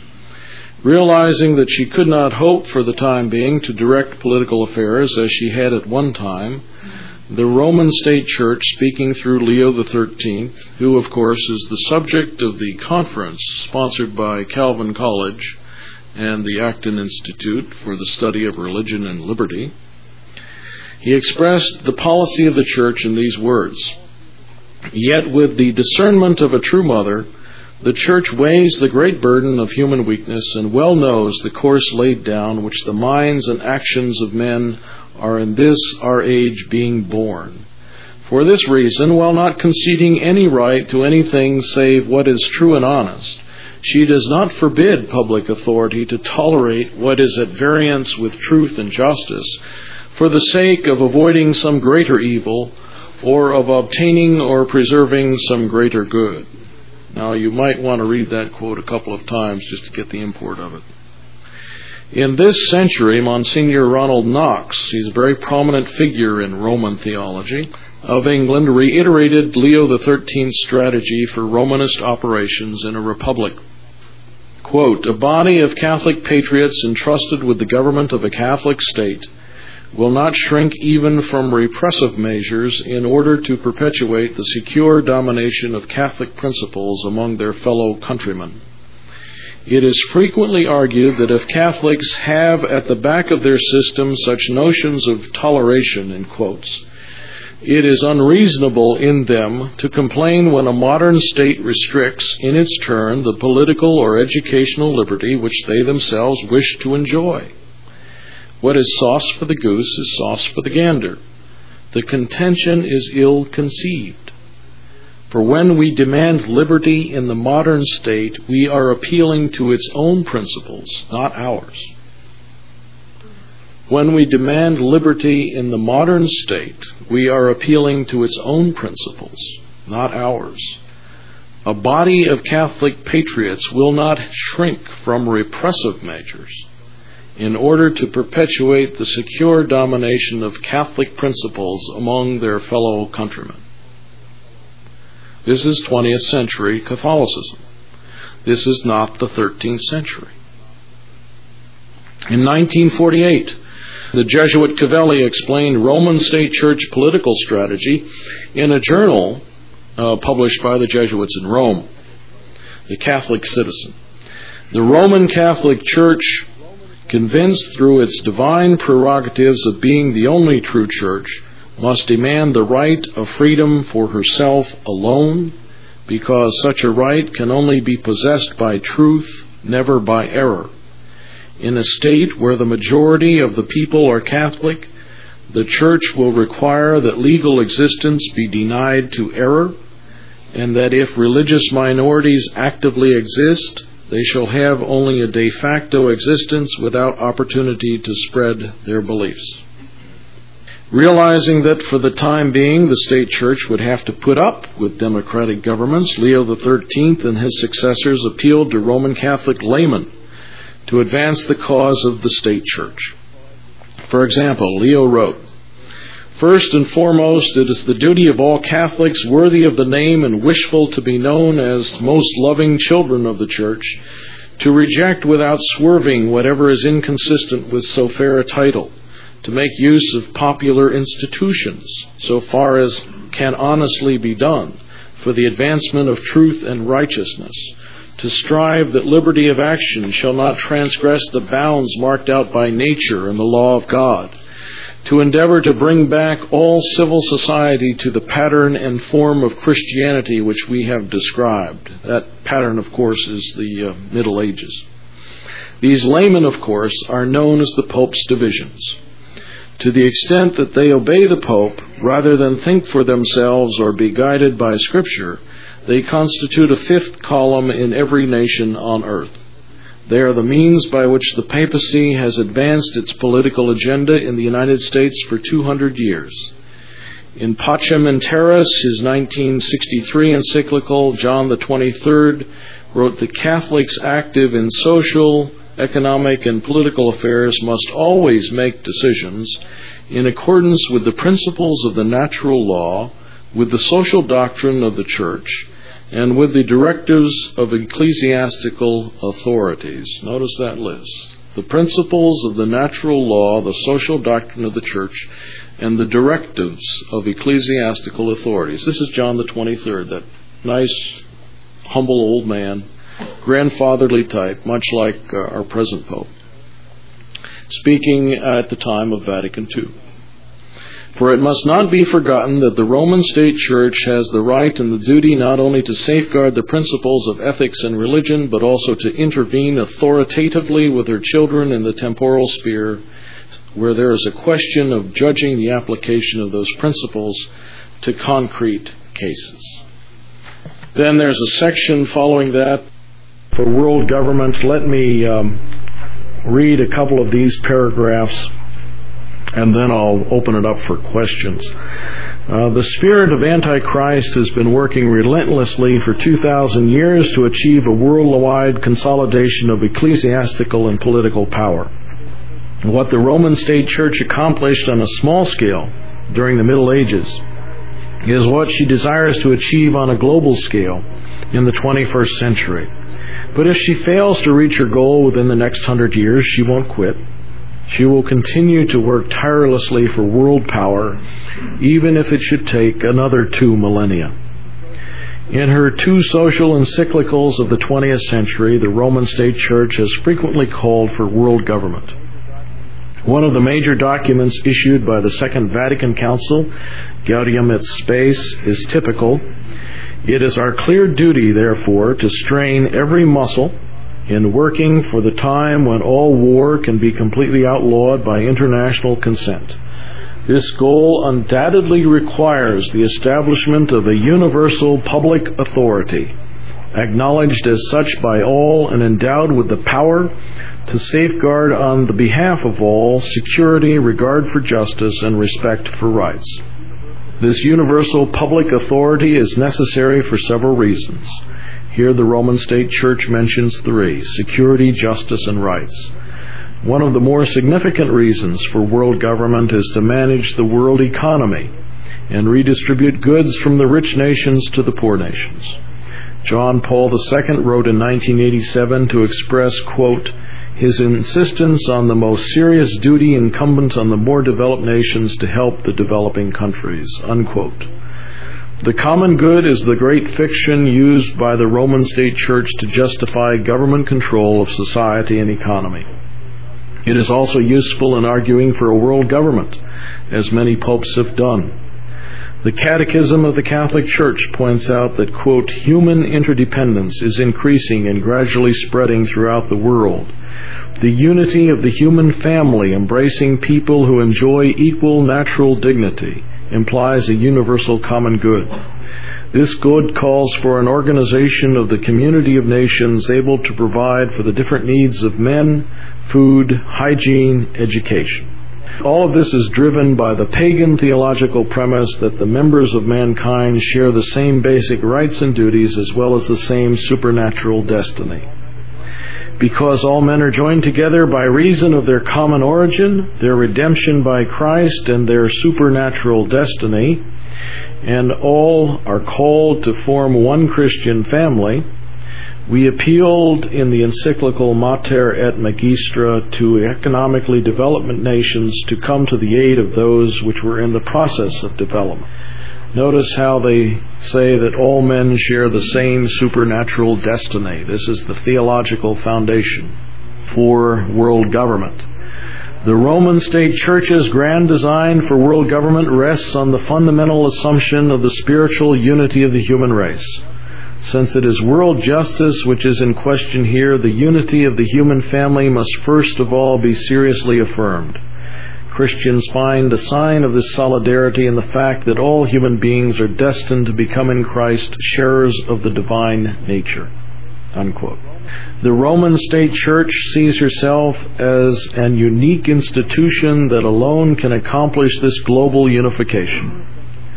Realizing that she could not hope for the time being to direct political affairs as she had at one time, the Roman State Church, speaking through Leo the thirteenth, who of course is the subject of the conference sponsored by Calvin College and the Acton Institute for the Study of Religion and Liberty, he expressed the policy of the Church in these words: "Yet with the discernment of a true mother, the Church weighs the great burden of human weakness and well knows the course laid down which the minds and actions of men are in this our age being born. For this reason, while not conceding any right to anything save what is true and honest, she does not forbid public authority to tolerate what is at variance with truth and justice, for the sake of avoiding some greater evil, or of obtaining or preserving some greater good." Now, you might want to read that quote a couple of times just to get the import of it. In this century, Monsignor Ronald Knox, he's a very prominent figure in Roman theology, of England, reiterated Leo the thirteenth's strategy for Romanist operations in a republic. Quote, "A body of Catholic patriots entrusted with the government of a Catholic state will not shrink even from repressive measures in order to perpetuate the secure domination of Catholic principles among their fellow countrymen. It is frequently argued that if Catholics have at the back of their system such notions of toleration," in quotes, It is unreasonable in them to complain when a modern state restricts, in its turn, the political or educational liberty which they themselves wish to enjoy. What is sauce for the goose is sauce for the gander. The contention is ill-conceived. For when we demand liberty in the modern state, we are appealing to its own principles, not ours. When we demand liberty in the modern state, we are appealing to its own principles, not ours. A body of Catholic patriots will not shrink from repressive measures in order to perpetuate the secure domination of Catholic principles among their fellow countrymen. This is twentieth century Catholicism. This is not the thirteenth century. In nineteen forty-eight, the Jesuit Cavelli explained Roman State Church political strategy in a journal uh, published by the Jesuits in Rome, The Catholic Citizen. The Roman Catholic Church, convinced through its divine prerogatives of being the only true church, must demand the right of freedom for herself alone, because such a right can only be possessed by truth, never by error. In a state where the majority of the people are Catholic, the Church will require that legal existence be denied to error, and that if religious minorities actively exist, they shall have only a de facto existence without opportunity to spread their beliefs. Realizing that for the time being the state church would have to put up with democratic governments, Leo the thirteenth and his successors appealed to Roman Catholic laymen to advance the cause of the state church. For example, Leo wrote, "First and foremost, it is the duty of all Catholics worthy of the name and wishful to be known as most loving children of the Church, to reject without swerving whatever is inconsistent with so fair a title, to make use of popular institutions, so far as can honestly be done, for the advancement of truth and righteousness, to strive that liberty of action shall not transgress the bounds marked out by nature and the law of God, to endeavor to bring back all civil society to the pattern and form of Christianity which we have described." That pattern, of course, is the uh, Middle Ages. These laymen, of course, are known as the Pope's divisions. To the extent that they obey the Pope, rather than think for themselves or be guided by Scripture, they constitute a fifth column in every nation on earth. They are the means by which the papacy has advanced its political agenda in the United States for two hundred years. In Pacem in Terris, his nineteen sixty-three encyclical, John the twenty-third wrote that Catholics active in social, economic, and political affairs must always make decisions in accordance with the principles of the natural law, with the social doctrine of the Church, and with the directives of ecclesiastical authorities. Notice that list. The principles of the natural law, the social doctrine of the Church, and the directives of ecclesiastical authorities. This is John the twenty-third, that nice, humble old man, grandfatherly type, much like uh, our present Pope, speaking at the time of Vatican Two. For it must not be forgotten that the Roman State Church has the right and the duty not only to safeguard the principles of ethics and religion, but also to intervene authoritatively with her children in the temporal sphere, where there is a question of judging the application of those principles to concrete cases. Then there's a section following that for world government. Let me um, read a couple of these paragraphs, and then I'll open it up for questions. Uh, the spirit of Antichrist has been working relentlessly for two thousand years to achieve a worldwide consolidation of ecclesiastical and political power. What the Roman State Church accomplished on a small scale during the Middle Ages is what she desires to achieve on a global scale in the twenty-first century. But if she fails to reach her goal within the next hundred years, she won't quit. She will continue to work tirelessly for world power, even if it should take another two millennia. In her two social encyclicals of the twentieth century, the Roman State Church has frequently called for world government. One of the major documents issued by the Second Vatican Council, Gaudium et Spes, is typical. It is our clear duty, therefore, to strain every muscle in working for the time when all war can be completely outlawed by international consent. This goal undoubtedly requires the establishment of a universal public authority, acknowledged as such by all and endowed with the power to safeguard on the behalf of all security, regard for justice, and respect for rights. This universal public authority is necessary for several reasons. Here the Roman State Church mentions three: security, justice, and rights. One of the more significant reasons for world government is to manage the world economy and redistribute goods from the rich nations to the poor nations. John Paul the Second wrote in nineteen eighty-seven to express, quote, his insistence on the most serious duty incumbent on the more developed nations to help the developing countries, unquote. The common good is the great fiction used by the Roman State Church to justify government control of society and economy. It is also useful in arguing for a world government, as many popes have done. The Catechism of the Catholic Church points out that, quote, human interdependence is increasing and gradually spreading throughout the world. The unity of the human family, embracing people who enjoy equal natural dignity, implies a universal common good. This good calls for an organization of the community of nations able to provide for the different needs of men, food, hygiene, education. All of this is driven by the pagan theological premise that the members of mankind share the same basic rights and duties as well as the same supernatural destiny. Because all men are joined together by reason of their common origin, their redemption by Christ, and their supernatural destiny, and all are called to form one Christian family, we appealed in the encyclical Mater et Magistra to economically developed nations to come to the aid of those which were in the process of development. Notice how they say that all men share the same supernatural destiny. This is the theological foundation for world government. The Roman State Church's grand design for world government rests on the fundamental assumption of the spiritual unity of the human race. Since it is world justice which is in question here, the unity of the human family must first of all be seriously affirmed. Christians find a sign of this solidarity in the fact that all human beings are destined to become in Christ sharers of the divine nature. Unquote. The Roman State Church sees herself as an unique institution that alone can accomplish this global unification.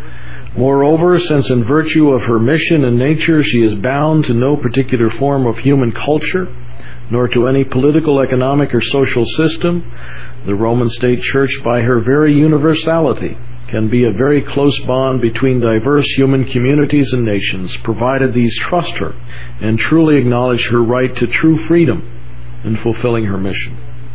Moreover, since in virtue of her mission and nature she is bound to no particular form of human culture, nor to any political, economic, or social system, the Roman State Church, by her very universality, can be a very close bond between diverse human communities and nations, provided these trust her and truly acknowledge her right to true freedom in fulfilling her mission.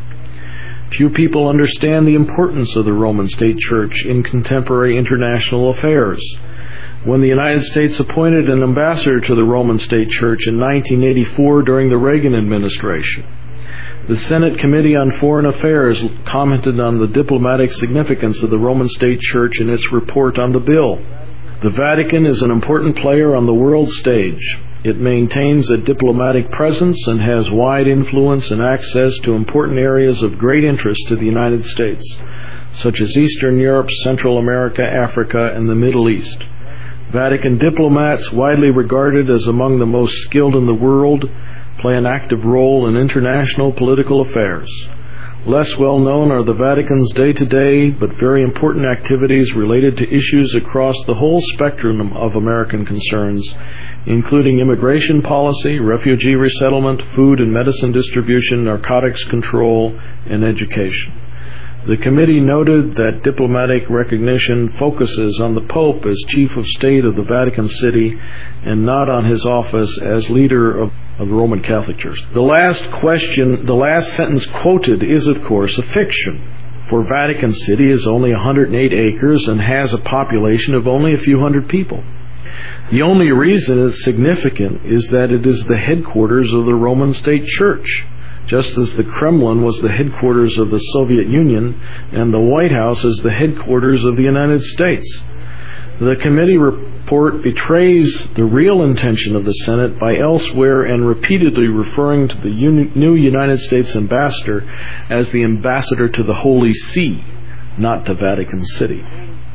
Few people understand the importance of the Roman State Church in contemporary international affairs. When the United States appointed an ambassador to the Roman State Church in nineteen eighty-four during the Reagan administration, the Senate Committee on Foreign Affairs commented on the diplomatic significance of the Roman State Church in its report on the bill. The Vatican is an important player on the world stage. It maintains a diplomatic presence and has wide influence and access to important areas of great interest to the United States, such as Eastern Europe, Central America, Africa, and the Middle East. Vatican diplomats, widely regarded as among the most skilled in the world, play an active role in international political affairs. Less well known are the Vatican's day-to-day but very important activities related to issues across the whole spectrum of American concerns, including immigration policy, refugee resettlement, food and medicine distribution, narcotics control, and education. The committee noted that diplomatic recognition focuses on the Pope as Chief of State of the Vatican City and not on his office as leader of, of the Roman Catholic Church. The last question, the last sentence quoted is, of course, a fiction, for Vatican City is only one hundred eight acres and has a population of only a few hundred people. The only reason it's significant is that it is the headquarters of the Roman State Church, just as the Kremlin was the headquarters of the Soviet Union and the White House is the headquarters of the United States. The committee report betrays the real intention of the Senate by elsewhere and repeatedly referring to the uni- new United States ambassador as the ambassador to the Holy See, not to Vatican City.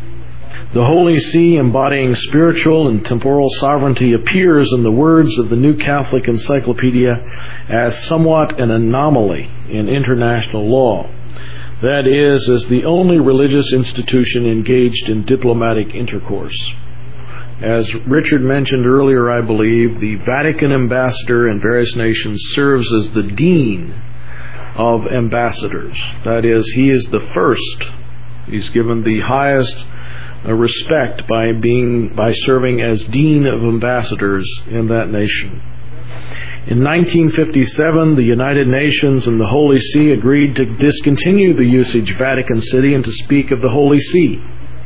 The Holy See, embodying spiritual and temporal sovereignty, appears in the words of the New Catholic Encyclopedia as somewhat an anomaly in international law. That is, as the only religious institution engaged in diplomatic intercourse. As Richard mentioned earlier, I believe, the Vatican ambassador in various nations serves as the dean of ambassadors. That is, he is the first. He's given the highest uh, respect by being by serving as dean of ambassadors in that nation. In nineteen fifty-seven, the United Nations and the Holy See agreed to discontinue the usage of Vatican City and to speak of the Holy See.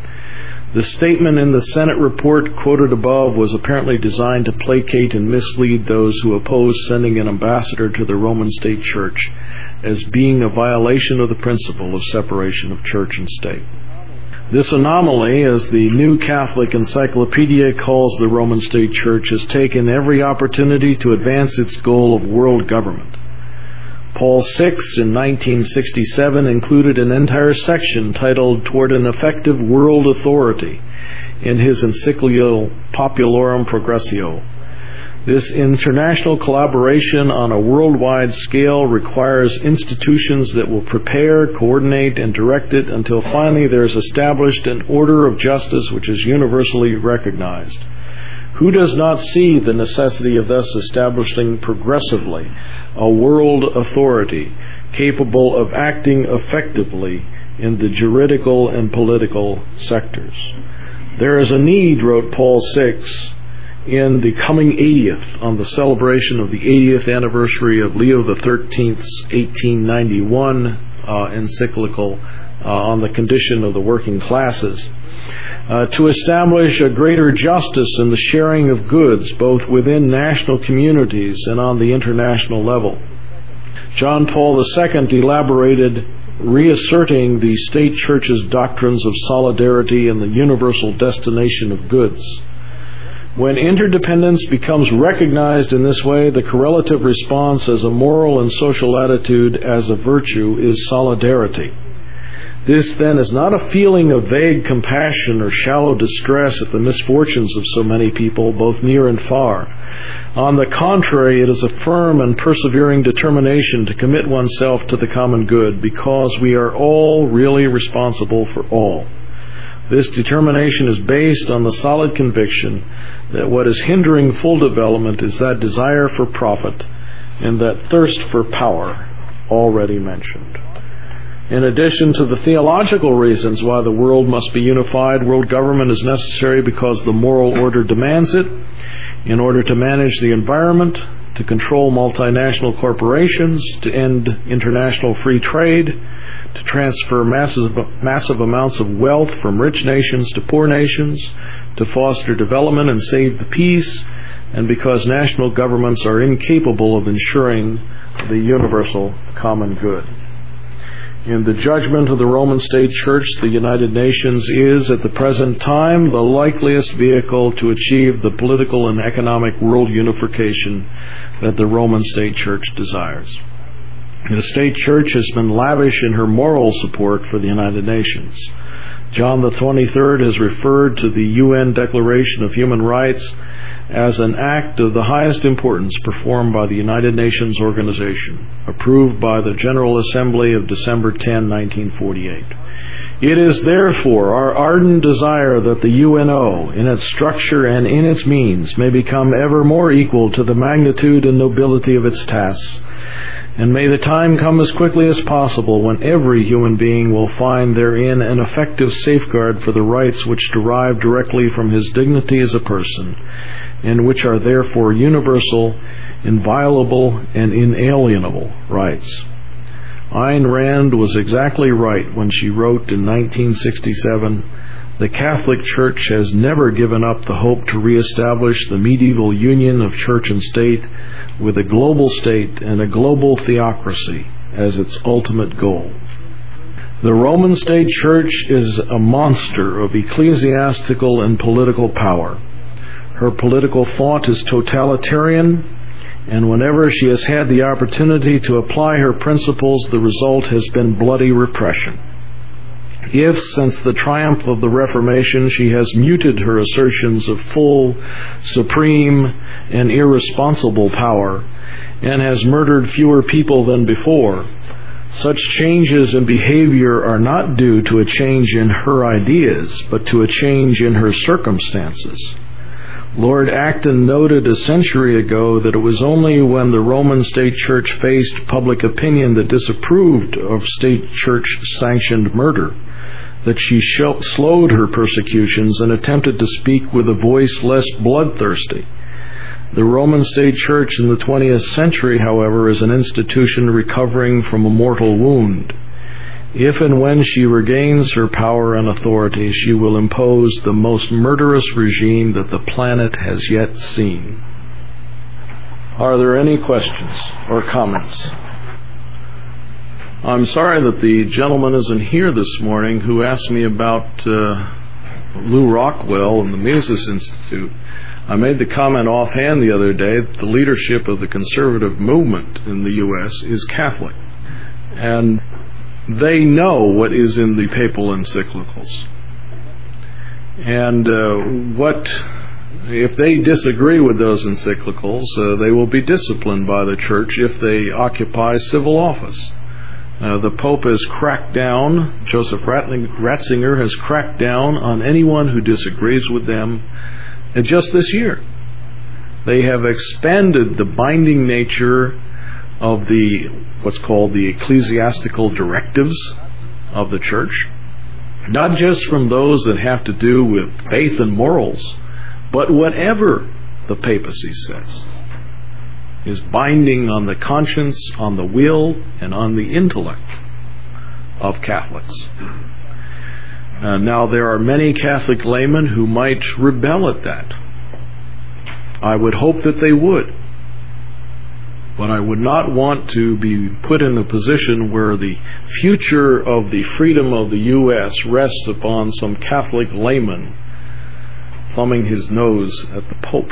The statement in the Senate report quoted above was apparently designed to placate and mislead those who oppose sending an ambassador to the Roman State Church as being a violation of the principle of separation of church and state. This anomaly, as the New Catholic Encyclopedia calls the Roman State Church, has taken every opportunity to advance its goal of world government. Paul the Sixth in nineteen sixty-seven included an entire section titled Toward an Effective World Authority in his encyclical Popularum Progressio. This international collaboration on a worldwide scale requires institutions that will prepare, coordinate, and direct it until finally there is established an order of justice which is universally recognized. Who does not see the necessity of thus establishing progressively a world authority capable of acting effectively in the juridical and political sectors? There is a need, wrote Paul the Sixth, in the coming eightieth, on the celebration of the eightieth anniversary of Leo the thirteenth's eighteen ninety-one uh, encyclical uh, on the condition of the working classes, uh, to establish a greater justice in the sharing of goods, both within national communities and on the international level. John Paul the Second elaborated, reasserting the state church's doctrines of solidarity and the universal destination of goods. When interdependence becomes recognized in this way, the correlative response as a moral and social attitude as a virtue is solidarity. This, then, is not a feeling of vague compassion or shallow distress at the misfortunes of so many people, both near and far. On the contrary, it is a firm and persevering determination to commit oneself to the common good, because we are all really responsible for all. This determination is based on the solid conviction that what is hindering full development is that desire for profit and that thirst for power already mentioned. In addition to the theological reasons why the world must be unified, world government is necessary because the moral order demands it, in order to manage the environment, to control multinational corporations, to end international free trade, to transfer massive, massive amounts of wealth from rich nations to poor nations, to foster development and save the peace, and because national governments are incapable of ensuring the universal common good. In the judgment of the Roman State Church, the United Nations is, at the present time, the likeliest vehicle to achieve the political and economic world unification that the Roman State Church desires. The State Church has been lavish in her moral support for the United Nations. John the twenty-third has referred to the U N Declaration of Human Rights as an act of the highest importance performed by the United Nations Organization, approved by the General Assembly of December tenth, nineteen forty-eight. It is therefore our ardent desire that the U N O, in its structure and in its means, may become ever more equal to the magnitude and nobility of its tasks. And may the time come as quickly as possible when every human being will find therein an effective safeguard for the rights which derive directly from his dignity as a person, and which are therefore universal, inviolable, and inalienable rights. Ayn Rand was exactly right when she wrote in nineteen sixty-seven The Catholic Church has never given up the hope to reestablish the medieval union of church and state with a global state and a global theocracy as its ultimate goal. The Roman State Church is a monster of ecclesiastical and political power. Her political thought is totalitarian, and whenever she has had the opportunity to apply her principles, the result has been bloody repression. If, since the triumph of the Reformation, she has muted her assertions of full, supreme, and irresponsible power, and has murdered fewer people than before, such changes in behavior are not due to a change in her ideas, but to a change in her circumstances. Lord Acton noted a century ago that it was only when the Roman State Church faced public opinion that disapproved of state church-sanctioned murder that she slowed her persecutions and attempted to speak with a voice less bloodthirsty. The Roman State Church in the twentieth century, however, is an institution recovering from a mortal wound. If and when she regains her power and authority, she will impose the most murderous regime that the planet has yet seen. Are there any questions or comments? I'm sorry that the gentleman isn't here this morning who asked me about uh, Lou Rockwell and the Mises Institute. I made the comment offhand the other day that the leadership of the conservative movement in the U S is Catholic. And they know what is in the papal encyclicals. And uh, what, if they disagree with those encyclicals, uh, they will be disciplined by the church if they occupy civil office. Uh, the Pope has cracked down, Joseph Ratzinger has cracked down on anyone who disagrees with them. And just this year, they have expanded the binding nature of the what's called the ecclesiastical directives of the church, not just from those that have to do with faith and morals, but whatever the papacy says is binding on the conscience, on the will, and on the intellect of Catholics. Uh, now, there are many Catholic laymen who might rebel at that. I would hope that they would. But I would not want to be put in a position where the future of the freedom of the U S rests upon some Catholic layman thumbing his nose at the Pope.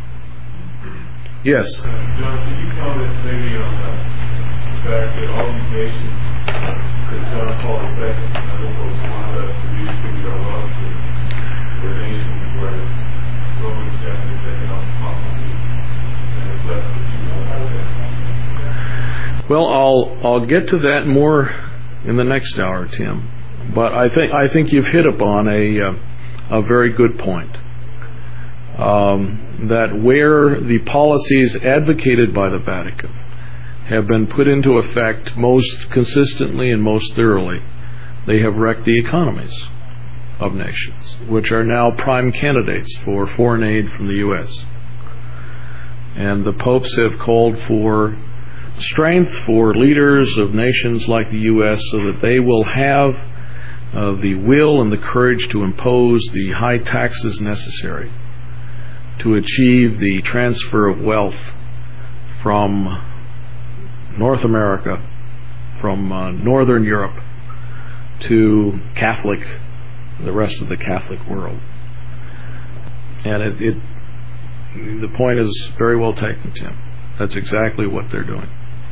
Yes? Uh, John, could you comment maybe on the fact that all these nations that John Paul the Second, I think, was wanted us to redistribute our wealth to, were nations where Roman Catholics economic policy and it's left the people out there? Well, I'll I'll get to that more in the next hour, Tim. But I think I think you've hit upon a uh, a very good point. Um, that where the policies advocated by the Vatican have been put into effect most consistently and most thoroughly, they have wrecked the economies of nations, which are now prime candidates for foreign aid from the U S. And the popes have called for strength for leaders of nations like the U S so that they will have uh, the will and the courage to impose the high taxes necessary to achieve the transfer of wealth from North America, from uh, Northern Europe to Catholic, the rest of the Catholic world. And it, it the point is very well taken, Tim. That's exactly what they're doing.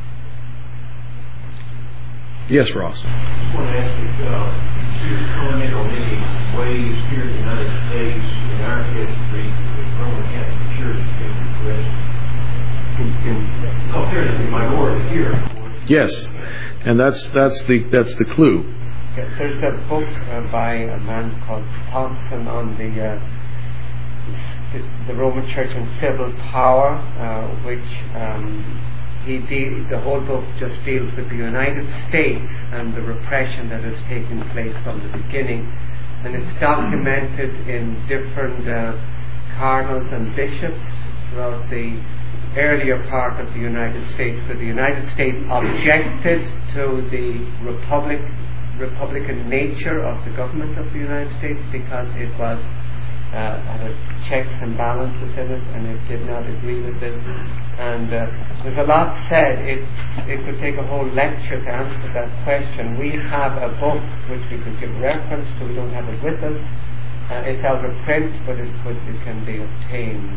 Yes, Ross. I just want to ask you, uh, your comment on any ways here in the United States, in our history, the Roman Catholic Church has progressed. Compared to the minority here, of course. Yes, and that's that's the that's the clue. Yeah, there's a book uh, by a man called Thompson on the uh, the, the Roman Church and civil power, uh, which. Um, He de- the whole book just deals with the United States and the repression that has taken place from the beginning, and it's documented in different uh, cardinals and bishops throughout the earlier part of the United States, where the United States objected to the Republic Republican nature of the government of the United States, because it was uh, had a checks and balances in it, and it did not agree with this. And uh, there's a lot said. It it could take a whole lecture to answer that question. We have a book which we could give reference to. We don't have it with us. Uh, it's out of print, but it could it can be obtained.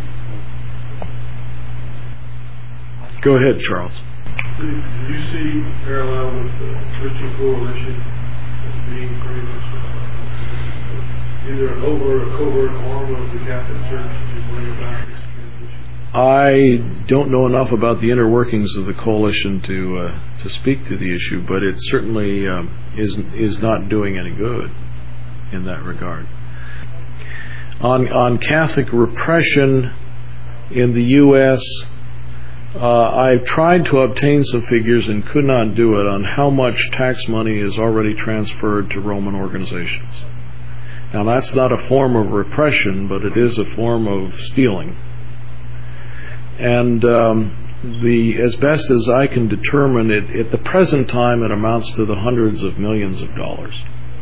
Go ahead, Charles. Do you see a parallel with the Christian Coalition as being pretty much uh, either an overt or covert arm of the Catholic Church to bring about this transition? I don't know enough about the inner workings of the coalition to uh, to speak to the issue, but it certainly um, is is not doing any good in that regard. On on Catholic repression in the U S, Uh, I've tried to obtain some figures and could not do it on how much tax money is already transferred to Roman organizations. Now, that's not a form of repression, but it is a form of stealing. And um, the as best as I can determine it, at the present time, it amounts to the hundreds of millions of dollars.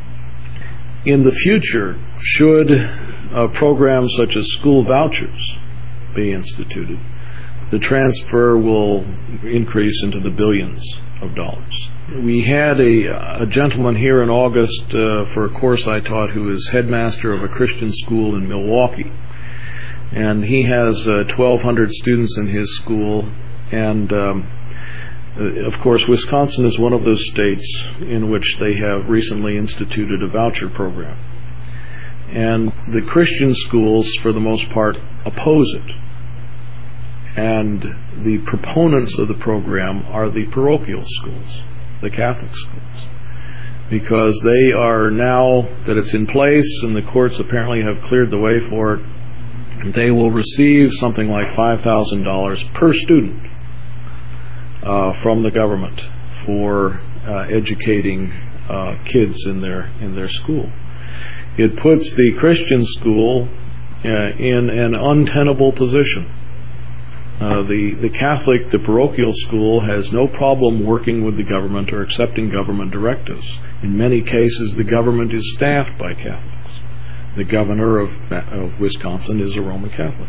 In the future, should uh, programs such as school vouchers be instituted, the transfer will increase into the billions of dollars. We had a, a gentleman here in August uh, for a course I taught who is headmaster of a Christian school in Milwaukee. And he has uh, twelve hundred students in his school. And, um, of course, Wisconsin is one of those states in which they have recently instituted a voucher program. And the Christian schools, for the most part, oppose it. And the proponents of the program are the parochial schools, the Catholic schools, because they are, now that it's in place and the courts apparently have cleared the way for it, they will receive something like five thousand dollars per student uh, from the government for uh, educating uh, kids in their in their school. It puts the Christian school uh, in an untenable position. Uh, the, the Catholic, the parochial school, has no problem working with the government or accepting government directives. In many cases, the government is staffed by Catholics. The governor of, of Wisconsin is a Roman Catholic.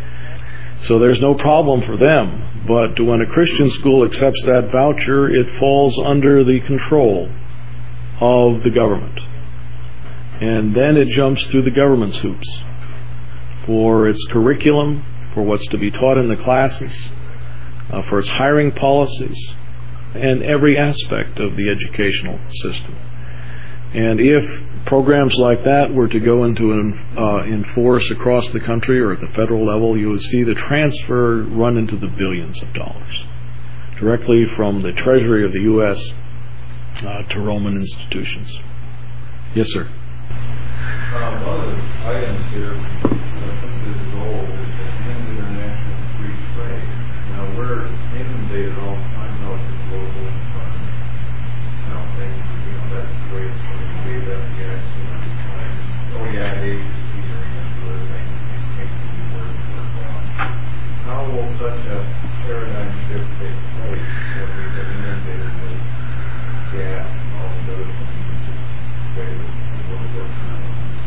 So there's no problem for them. But when a Christian school accepts that voucher, it falls under the control of the government. And then it jumps through the government's hoops for its curriculum, for what's to be taught in the classes, uh, for its hiring policies, and every aspect of the educational system. And if programs like that were to go into an, uh, in force across the country or at the federal level, you would see the transfer run into the billions of dollars, directly from the Treasury of the U S uh, to Roman institutions. Yes, sir. Uh, one of the items here, uh, this is the goal, is to end international free trade. Now, we're inundated all the time, though it's a global economy. Now, things, you know, that's the way it's going to be, that's the action of the times. Oh, yeah, agency or other things, these things can be worked out. How will such a paradigm shift take place when we've been inundated with gas and all of those things? Just wait a little bit now.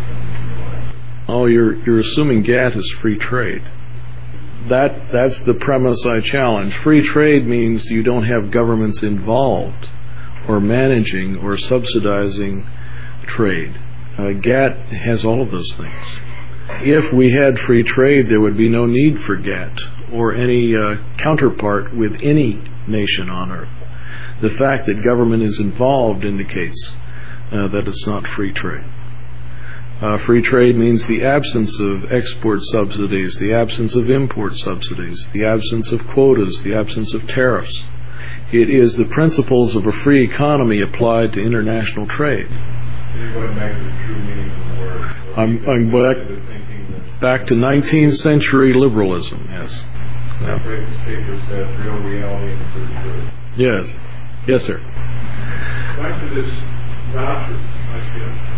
Oh, you're you're assuming G A T is free trade. That that's the premise I challenge. Free trade means you don't have governments involved or managing or subsidizing trade. Uh, G A T has all of those things. If we had free trade, there would be no need for G A T or any uh, counterpart with any nation on earth. The fact that government is involved indicates uh, that it's not free trade. Uh, free trade means the absence of export subsidies, the absence of import subsidies, the absence of quotas, the absence of tariffs. It is the principles of a free economy applied to international trade. So you're going back to the true meaning of the word. I'm, I'm back, back to nineteenth century liberalism, yes. The greatest paper said real reality and true truth. Yes. Yes, sir. Back to this voucher, I guess.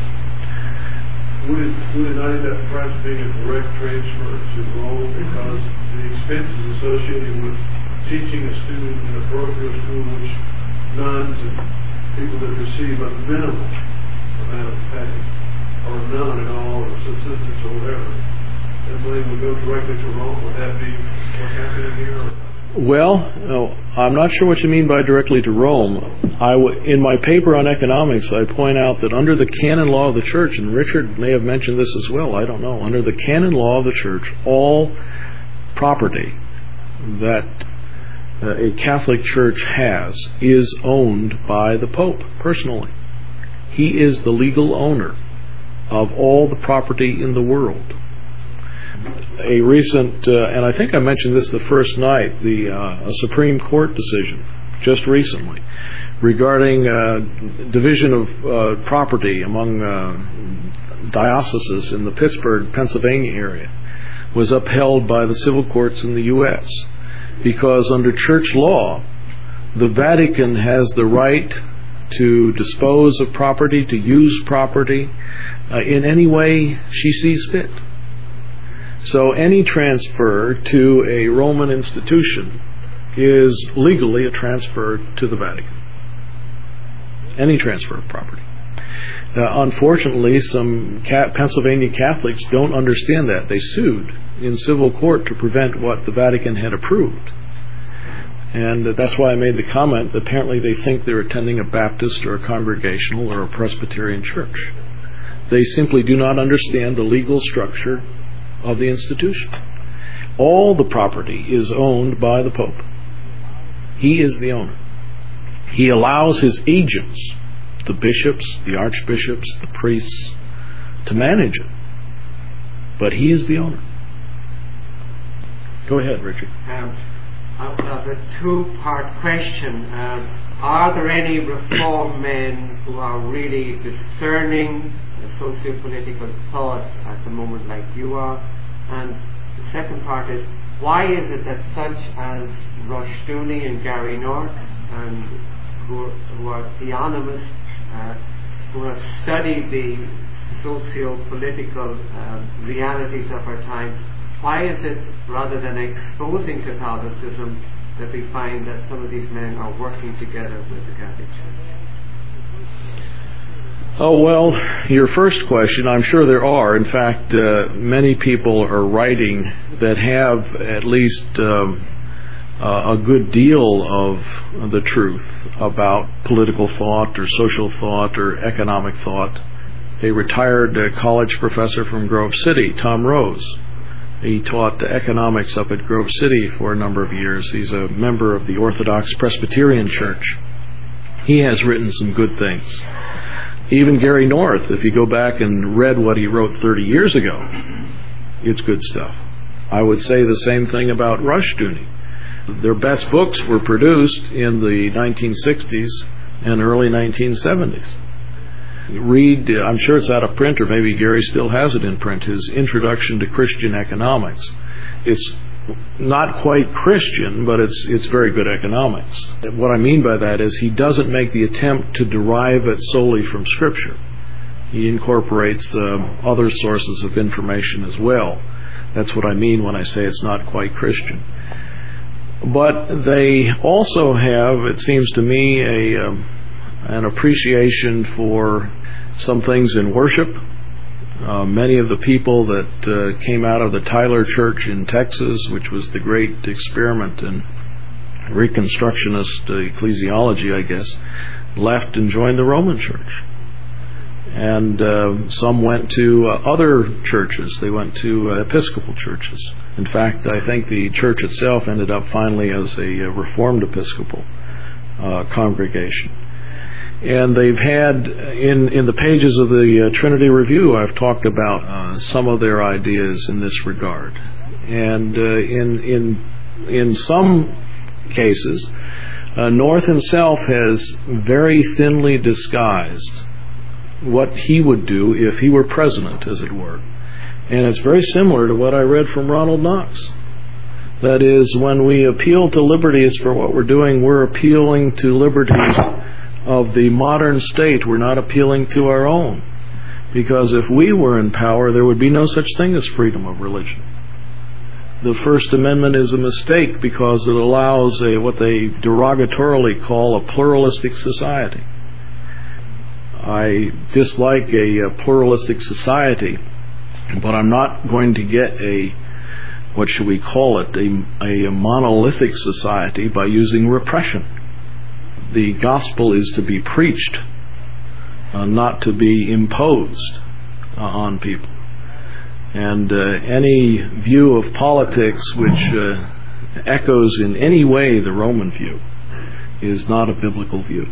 Would it, would it not end up perhaps being a direct transfer to Rome, because the expenses associated with teaching a student in a parochial school, which nuns and people that receive a minimal amount of pay, or none at all, or subsistence or whatever, that money would go directly to Rome. Would that be what's happening here? Or? Well, no, I'm not sure what you mean by directly to Rome. I w- in my paper on economics, I point out that under the canon law of the church, and Richard may have mentioned this as well, I don't know, under the canon law of the church, all property that uh, a Catholic church has is owned by the Pope personally. He is the legal owner of all the property in the world. A recent, uh, and I think I mentioned this the first night, the uh, a Supreme Court decision just recently regarding uh, division of uh, property among uh, dioceses in the Pittsburgh, Pennsylvania area was upheld by the civil courts in the U S because under church law, the Vatican has the right to dispose of property, to use property uh, in any way she sees fit. So any transfer to a Roman institution is legally a transfer to the Vatican. Any transfer of property. Uh, unfortunately, some Ca- Pennsylvania Catholics don't understand that. They sued in civil court to prevent what the Vatican had approved. And uh, that's why I made the comment that apparently they think they're attending a Baptist or a Congregational or a Presbyterian church. They simply do not understand the legal structure of the institution. All the property is owned by the Pope. He is the owner. He allows his agents, the bishops, the archbishops, the priests, to manage it. But he is the owner. Go ahead, Richard. Um, I have a two-part question. Uh, are there any reform men who are really discerning socio-political thought at the moment like you are? And the second part is, why is it that such as Rushdoony and Gary North, and who are, who are theonomists, uh, who have studied the socio-political uh, realities of our time, why is it, rather than exposing Catholicism, that we find that some of these men are working together with the Catholic Church? Oh, well, your first question, I'm sure there are. In fact, uh, many people are writing that have at least um, uh, a good deal of the truth about political thought or social thought or economic thought. A retired uh, college professor from Grove City, Tom Rose, he taught economics up at Grove City for a number of years. He's a member of the Orthodox Presbyterian Church. He has written some good things. Even Gary North, if you go back and read what he wrote thirty years ago, it's good stuff. I would say the same thing about Rushdoony. Their best books were produced in the nineteen sixties and early nineteen seventies. Read, I'm sure it's out of print, or maybe Gary still has it in print, his Introduction to Christian Economics. It's not quite Christian, but it's it's very good economics. What I mean by that is he doesn't make the attempt to derive it solely from Scripture. He incorporates uh, other sources of information as well. That's what I mean when I say it's not quite Christian. But they also have, it seems to me, a um, an appreciation for some things in worship. Uh, many of the people that uh, came out of the Tyler Church in Texas, which was the great experiment in Reconstructionist ecclesiology, I guess, left and joined the Roman Church. And uh, some went to uh, other churches. They went to uh, Episcopal churches. In fact, I think the church itself ended up finally as a uh, Reformed Episcopal uh, congregation. And they've had, in, in the pages of the uh, Trinity Review, I've talked about uh, some of their ideas in this regard. And uh, in, in, in some cases, uh, North himself has very thinly disguised what he would do if he were president, as it were. And it's very similar to what I read from Ronald Knox. That is, when we appeal to liberties for what we're doing, we're appealing to liberties of the modern state. We're not appealing to our own. Because if we were in power, there would be no such thing as freedom of religion. The First Amendment is a mistake because it allows a, what they derogatorily call a pluralistic society. I dislike a, a pluralistic society, but I'm not going to get a, what should we call it, a, a monolithic society by using repression. The gospel is to be preached, uh, not to be imposed uh, on people. And uh, any view of politics which uh, echoes in any way the Roman view is not a biblical view.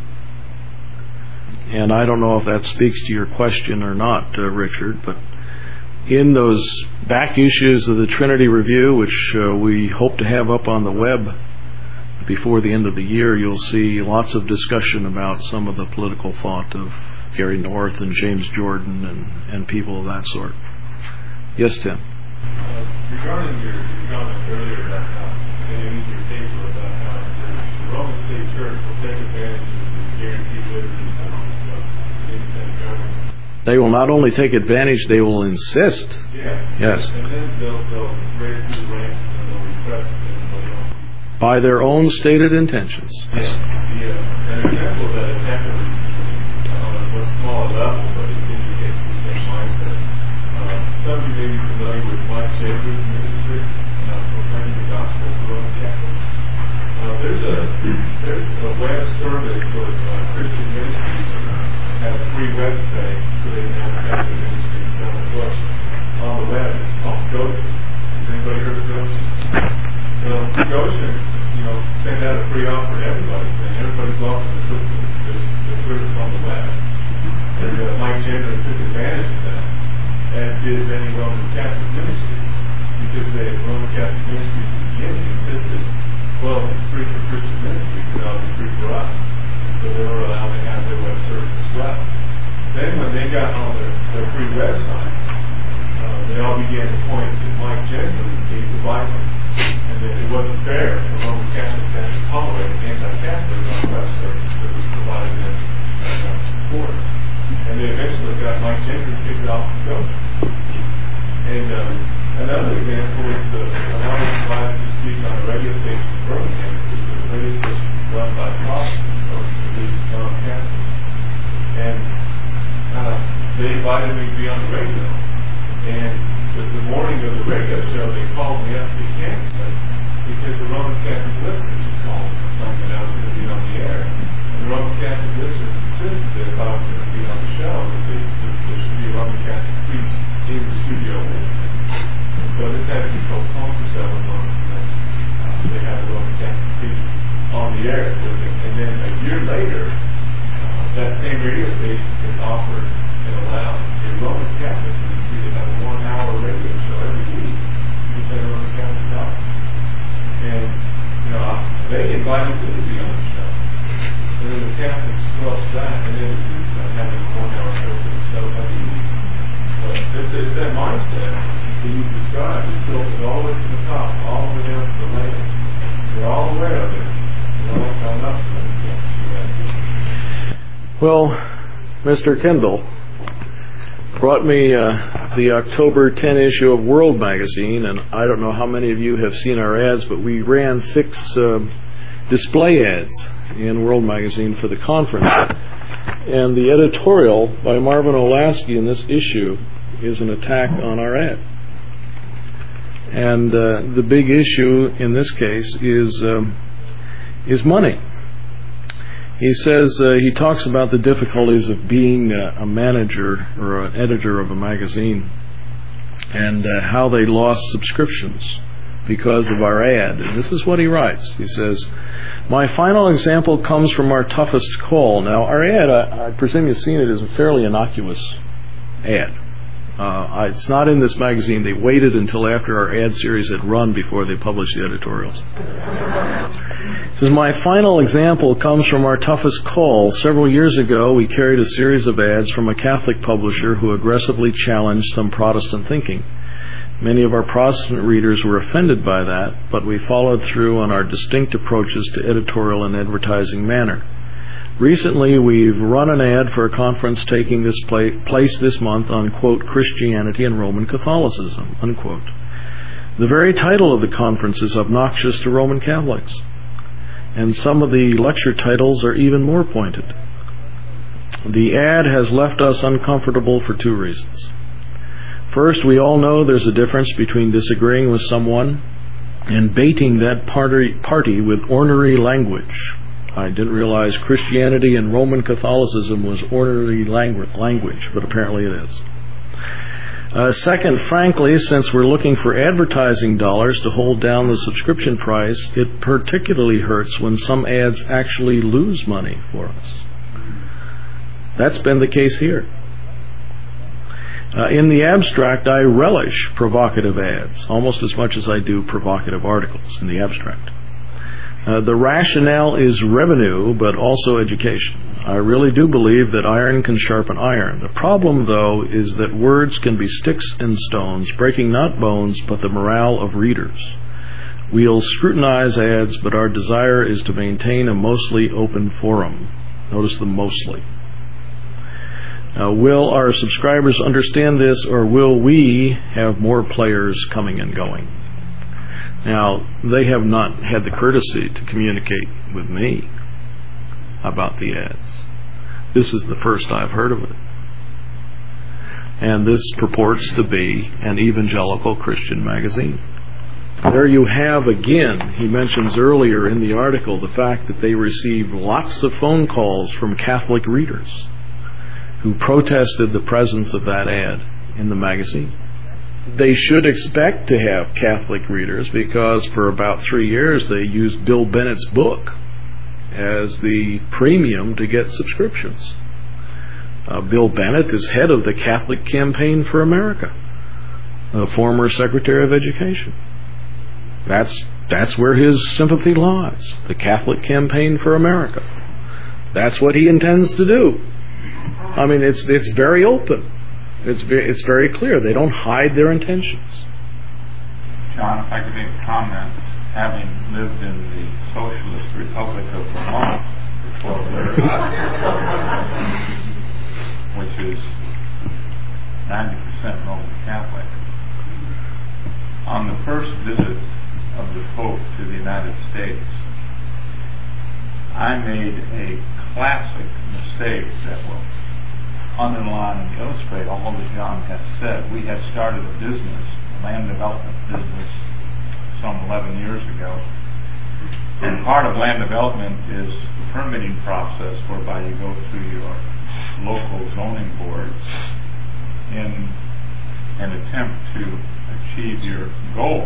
And I don't know if that speaks to your question or not, uh, Richard, but in those back issues of the Trinity Review, which uh, we hope to have up on the web before the end of the year, you'll see lots of discussion about some of the political thought of Gary North and James Jordan and, and people of that sort. Yes, Tim? Uh, regarding your comment earlier about how they use your paper about how the Roman State Church will take advantage of the guaranteed liberties of independent government. They will not only take advantage, they will insist. Yeah. Yes. And then they'll, they'll raise the ranks and they'll repress everybody else. By their own stated intentions. Yes. Yeah. An example that has happened on a much smaller level, but it indicates the same mindset. Uh, some of you may be familiar with Mike Chambers' ministry, uh, proclaiming the gospel to Roman Catholics. Uh, there's a there's a web service for uh, Christian ministries that have free websites so they can advertise their ministry and sell the books on the web. It's called Goshen. Has anybody heard of Goshen? Well, Goshen, you know, send out a free offer to everybody, saying everybody's welcome to put some, their, their service on the web. And uh, Mike Chambers took advantage of that, as did many Roman Catholic ministries, because the Roman Catholic ministries at the beginning insisted, well, it's free for Christian ministries, it ought to be free for us. And so they were allowed to have their web service as well. Then when they got on their, their free website, uh, they all began to point to Mike Chambers as being divisive, and that it wasn't fair for Roman Catholics to have to tolerate anti-Catholics on web service that was providing them uh, support. And they eventually got Mike Chambers kicked off the go. And um, another example is uh, when I was invited to speak on a radio station in Birmingham, which is a radio station run by Protestants, or at least non-Catholics. And uh, they invited me to be on the radio. And with the morning of the radio show, they called me up to cancel it because the Roman Catholic listeners had called saying that I was going to be on the air. And the Roman Catholic listeners insisted that if I was going to be on the show, that they, that there should be a Roman Catholic priest in the studio with me. And so this had to be postponed for several months. And then uh, they had a Roman Catholic priest on the air with them. And then a year later, uh, that same radio station is offered and allowed a Roman Catholic ministry to have a one-hour radio show every week with their Roman Catholic gospel. And, you know, they invited me to be on the show. And then the Catholics squelched that and then insisted on having a one-hour show for themselves every week. But if that mindset that you described is filtered all the way to the top, all the way down to the layers. They're all aware of it. They're all coming up to it. Well, Mister Kendall brought me uh, the October tenth issue of World Magazine, and I don't know how many of you have seen our ads, but we ran six uh, display ads in World Magazine for the conference. And the editorial by Marvin Olasky in this issue is an attack on our ad. And uh, the big issue in this case is um, is money. He says, uh, he talks about the difficulties of being a, a manager or an editor of a magazine and uh, how they lost subscriptions because of our ad. And this is what he writes. He says, my final example comes from our toughest call. Now, our ad, I, I presume you've seen it, is a fairly innocuous ad. Uh, it's not in this magazine. They waited until after our ad series had run before they published the editorials. It says, my final example comes from our toughest call. Several years ago, we carried a series of ads from a Catholic publisher who aggressively challenged some Protestant thinking. Many of our Protestant readers were offended by that, but we followed through on our distinct approaches to editorial and advertising manner. Recently, we've run an ad for a conference taking this pla- place this month on, quote, Christianity and Roman Catholicism, unquote. The very title of the conference is obnoxious to Roman Catholics, and some of the lecture titles are even more pointed. The ad has left us uncomfortable for two reasons. First, we all know there's a difference between disagreeing with someone and baiting that party, party with ornery language. I didn't realize Christianity and Roman Catholicism was ornery language, but apparently it is. Uh, second, frankly, since we're looking for advertising dollars to hold down the subscription price, it particularly hurts when some ads actually lose money for us. That's been the case here. Uh, in the abstract, I relish provocative ads almost as much as I do provocative articles in the abstract. Uh, the rationale is revenue, but also education. I really do believe that iron can sharpen iron. The problem, though, is that words can be sticks and stones, breaking not bones, but the morale of readers. We'll scrutinize ads, but our desire is to maintain a mostly open forum. Notice the mostly. Uh, will our subscribers understand this, or will we have more players coming and going? Now, they have not had the courtesy to communicate with me about the ads. This is the first I've heard of it. And this purports to be an evangelical Christian magazine. There you have again, he mentions earlier in the article, the fact that they receive lots of phone calls from Catholic readers who protested the presence of that ad in the magazine. They should expect to have Catholic readers because for about three years they used Bill Bennett's book as the premium to get subscriptions. Uh, Bill Bennett is head of the Catholic Campaign for America, a former Secretary of Education. That's that's where his sympathy lies, the Catholic Campaign for America. That's what he intends to do. I mean, it's it's very open. It's very, it's very clear. They don't hide their intentions. John, if I could make a comment, having lived in the Socialist Republic of Vermont for twelve years, which is ninety percent Roman Catholic, on the first visit of the Pope to the United States, I made a classic mistake that will underline and illustrate all that John has said. We had started a business, a land development business, some eleven years ago. And part of land development is the permitting process whereby you go through your local zoning boards in an attempt to achieve your goal.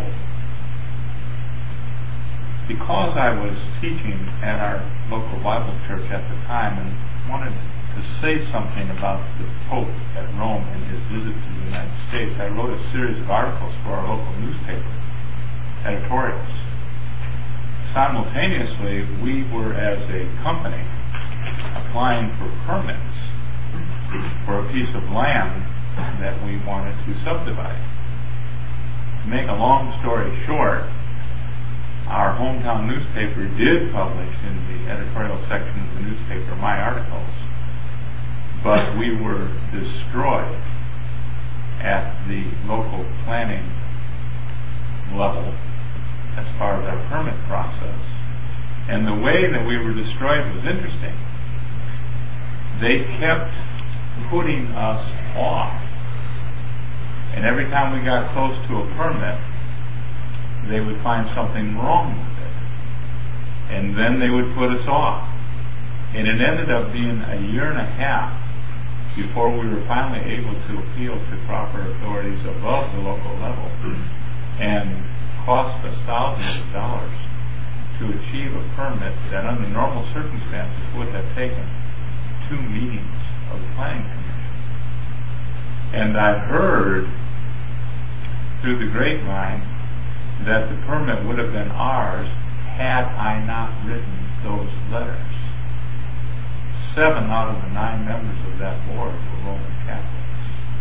Because I was teaching at our local Bible church at the time and wanted to say something about the Pope at Rome and his visit to the United States, I wrote a series of articles for our local newspaper, editorials. Simultaneously, we were, as a company, applying for permits for a piece of land that we wanted to subdivide. To make a long story short, our hometown newspaper did publish in the editorial section of the newspaper my articles, but we were destroyed at the local planning level as far as our permit process. And the way that we were destroyed was interesting. They kept putting us off. And every time we got close to a permit, they would find something wrong with it. And then they would put us off. And it ended up being a year and a half before we were finally able to appeal to proper authorities above the local level, and cost us thousands of dollars to achieve a permit that under normal circumstances would have taken two meetings of the planning commission. And I heard through the grapevine that the permit would have been ours had I not written those letters. Seven out of the nine members of that board were Roman Catholics.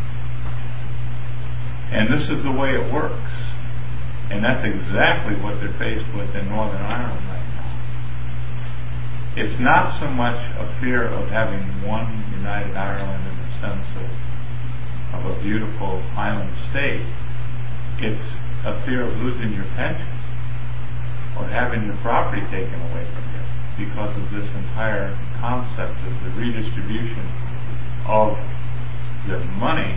And this is the way it works. And that's exactly what they're faced with in Northern Ireland right now. It's not so much a fear of having one united Ireland in the sense of, of a beautiful island state. It's a fear of losing your pension. or having your property taken away from you because of this entire concept of the redistribution of the money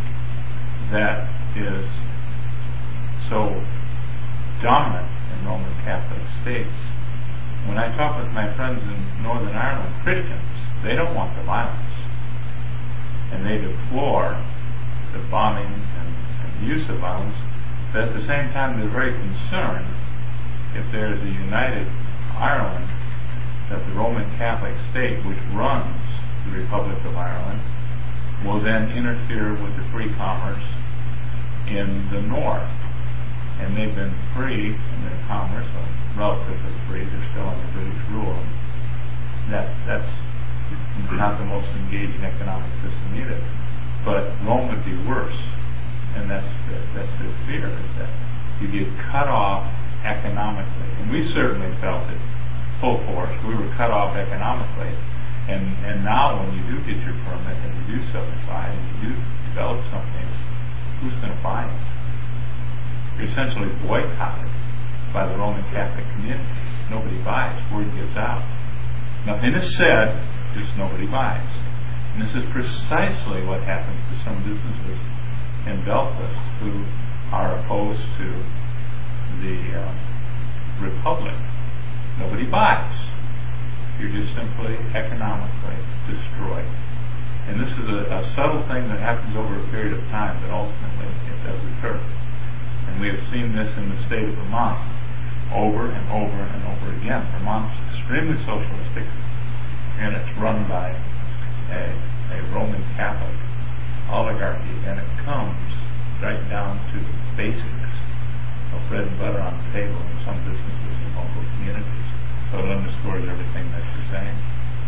that is so dominant in Roman Catholic states. When I talk with my friends in Northern Ireland, Christians, they don't want the violence. And they deplore the bombings and, and the use of violence, but at the same time they're very concerned if there is a united Ireland that the Roman Catholic state, which runs the Republic of Ireland, will then interfere with the free commerce in the north. And they've been free in their commerce, or relatively free. They're still under British rule. That that's not the most engaging economic system either. But Rome would be worse, and that's the, that's their fear, is that you get cut off economically. And we certainly felt it full force. We were cut off economically. And and now when you do get your permit and you do subdivide and you do develop something, who's going to buy it? You're essentially boycotted by the Roman Catholic community. Nobody buys. Word gets out. Nothing is said, just nobody buys. And this is precisely what happens to some businesses in Belfast who are opposed to the uh, Republic. Nobody buys. You're just simply economically destroyed. And this is a, a subtle thing that happens over a period of time, but ultimately it does occur. And we have seen this in the state of Vermont over and over and over again. Vermont's extremely socialistic, and it's run by a, a Roman Catholic oligarchy, and it comes right down to the basics of bread and butter on the table in some businesses and local communities. So it underscores everything that you're saying.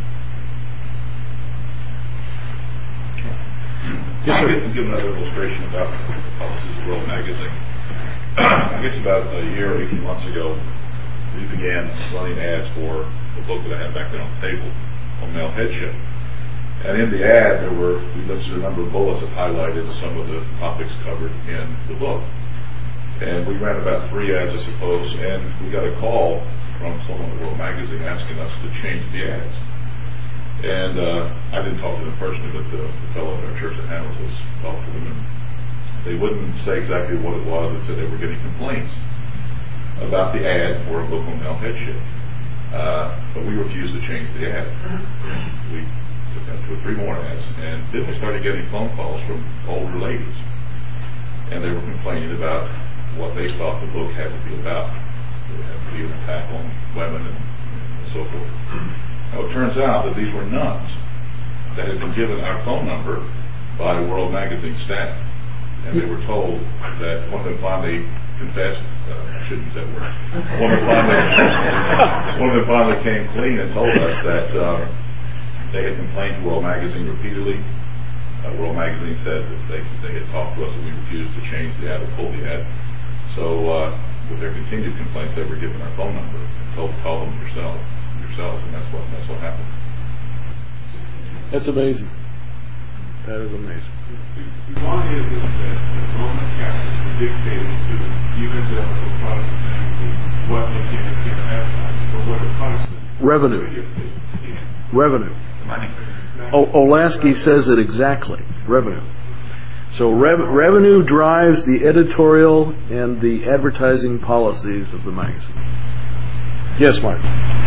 Yes, sir. I'll give another illustration about the policies of World Magazine. I guess about a year, eighteen months ago, we began running ads for the book that I had back there on the table on male headship. And in the ad, there were, we listed a number of bullets that highlighted some of the topics covered in the book. And we ran about three ads, I suppose, and we got a call from someone at World Magazine asking us to change the ads. And uh, I didn't talk to them personally, but the, the fellow at our church in Hamilton talked to them, and they wouldn't say exactly what it was. They said they were getting complaints about the ad for a book on male headship. Uh, but we refused to change the ad. We took out two or three more ads, and then we started getting phone calls from older ladies. And they were complaining about what they thought the book had to be about. It had to be an attack on women and, and so forth. Now, it turns out that these were nuns that had been given our phone number by World Magazine staff. And they were told that one of them finally confessed, uh, I shouldn't use that word, one of them finally, one of them finally came clean and told us that uh, they had complained to World Magazine repeatedly. Uh, World Magazine said that they, they had talked to us and we refused to change the ad or pull the ad. So uh, with their continued complaints, they were given our phone number and told to call them yourself. yourselves, and that's what that's what happened. That's amazing. That is amazing. See, why is it that the Roman Catholics are dictating to the evangelical Protestants and what they can and can't advertise, but what the Protestant revenue, revenue. Money. O- Olasky says it exactly. Revenue. So rev- revenue drives the editorial and the advertising policies of the magazine. Yes, Mark.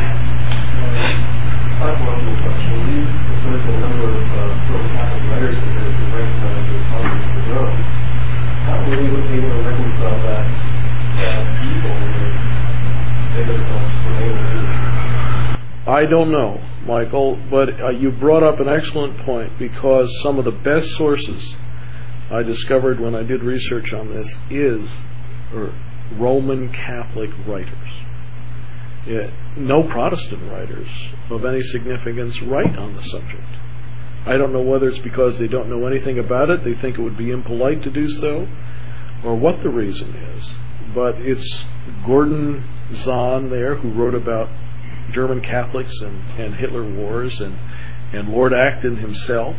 Psychological question. We referred to a number of Roman Catholic writers because they recognize the politics of Rome. How were we able to reconcile that, that people would they themselves remain Jewish? I don't know, Michael, but uh, you brought up an excellent point, because some of the best sources I discovered when I did research on this is er, Roman Catholic writers. Yeah, no Protestant writers of any significance write on the subject. I don't know whether it's because they don't know anything about it, they think it would be impolite to do so, or what the reason is. But it's Gordon Zahn there who wrote about German Catholics and, and Hitler wars, and, and Lord Acton himself.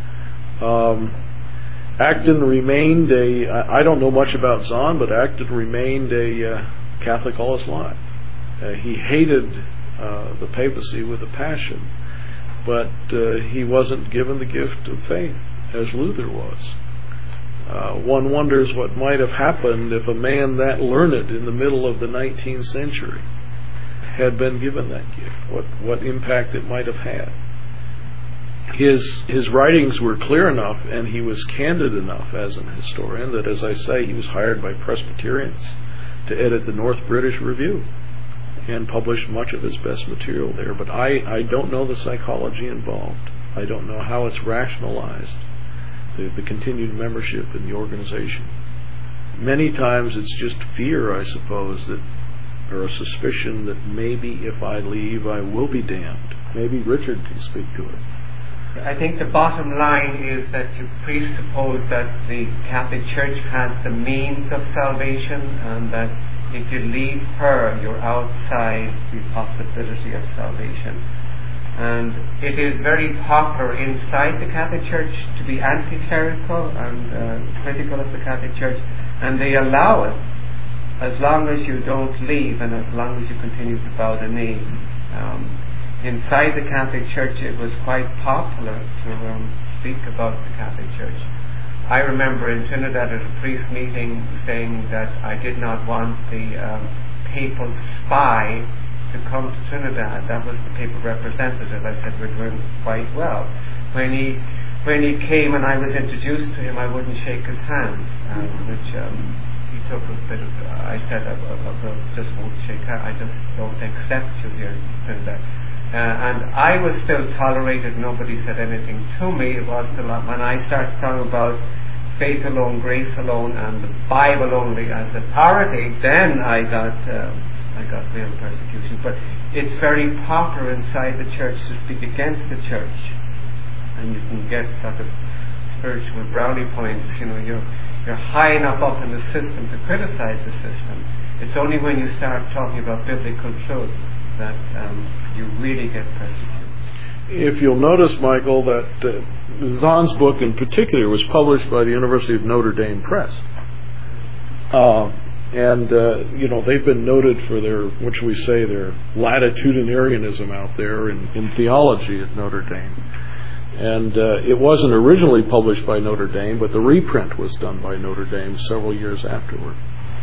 Um, Acton remained a, I don't know much about Zahn, but Acton remained a uh, Catholic all his life. Uh, he hated uh, the papacy with a passion, but uh, he wasn't given the gift of faith as Luther was. Uh, one wonders what might have happened if a man that learned in the middle of the nineteenth century had been given that gift, what, what impact it might have had. His, his writings were clear enough, and he was candid enough as an historian that, as I say, he was hired by Presbyterians to edit the North British Review and published much of his best material there. But I, I don't know the psychology involved. I don't know how it's rationalized, the, the continued membership in the organization. Many times it's just fear, I suppose, that, or a suspicion that maybe if I leave I will be damned. Maybe Richard can speak to it. I think the bottom line is that you presuppose that the Catholic Church has the means of salvation, and that if you leave her, you're outside the possibility of salvation. And it is very popular inside the Catholic Church to be anti-clerical and uh, critical of the Catholic Church, and they allow it as long as you don't leave and as long as you continue to bow the knee. Um, Inside the Catholic Church, it was quite popular to um, speak about the Catholic Church. I remember in Trinidad at a priest meeting saying that I did not want the um, papal spy to come to Trinidad. That was the papal representative. I said, we're doing quite well. When he when he came and I was introduced to him, I wouldn't shake his hand, um, which um, he took a bit of, uh, I said, I, I, I just won't shake hand. I just don't accept you here in Trinidad. Uh, and I was still tolerated. Nobody said anything to me. It was still when I started talking about faith alone, grace alone, and the Bible only as authority, then I got uh, I got real persecution. But it's very popular inside the church to speak against the church, and you can get sort of spiritual brownie points. You know, you're you're high enough up in the system to criticize the system. It's only when you start talking about biblical truths that um, you really get persecuted. If you'll notice, Michael, that uh, Zahn's book in particular was published by the University of Notre Dame Press. Uh, and, uh, you know, they've been noted for their, what shall we say, their latitudinarianism out there in, in theology at Notre Dame. And uh, it wasn't originally published by Notre Dame, but the reprint was done by Notre Dame several years afterward.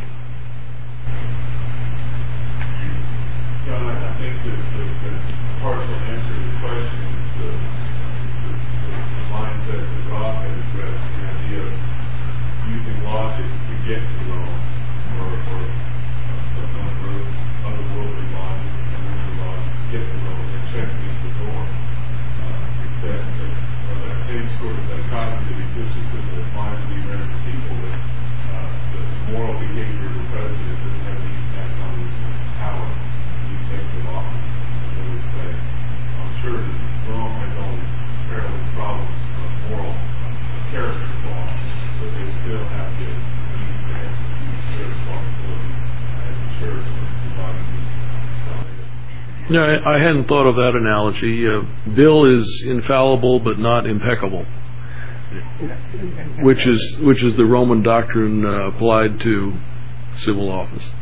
John, I think that the, the partial answer to the question is the, is the, the, the mindset that Rob had addressed, the idea of using logic to get to Rome, or, or uh, some other otherworldly logic, otherworldly logic to get to Rome, and checking at the door. Uh, it's that, that, or that same sort of dichotomy that exists within the minds of the American people, that uh, the moral behavior of the president doesn't have any impact on his power. Executive office, and they would say, I'm sure that Rome has all these terrible problems of moral uh, character flaws, but they still have the means to execute their responsibilities as a church of providing these salvation. No, I hadn't thought of that analogy. Uh, Bill is infallible but not impeccable, which is which is the Roman doctrine uh, applied to civil office.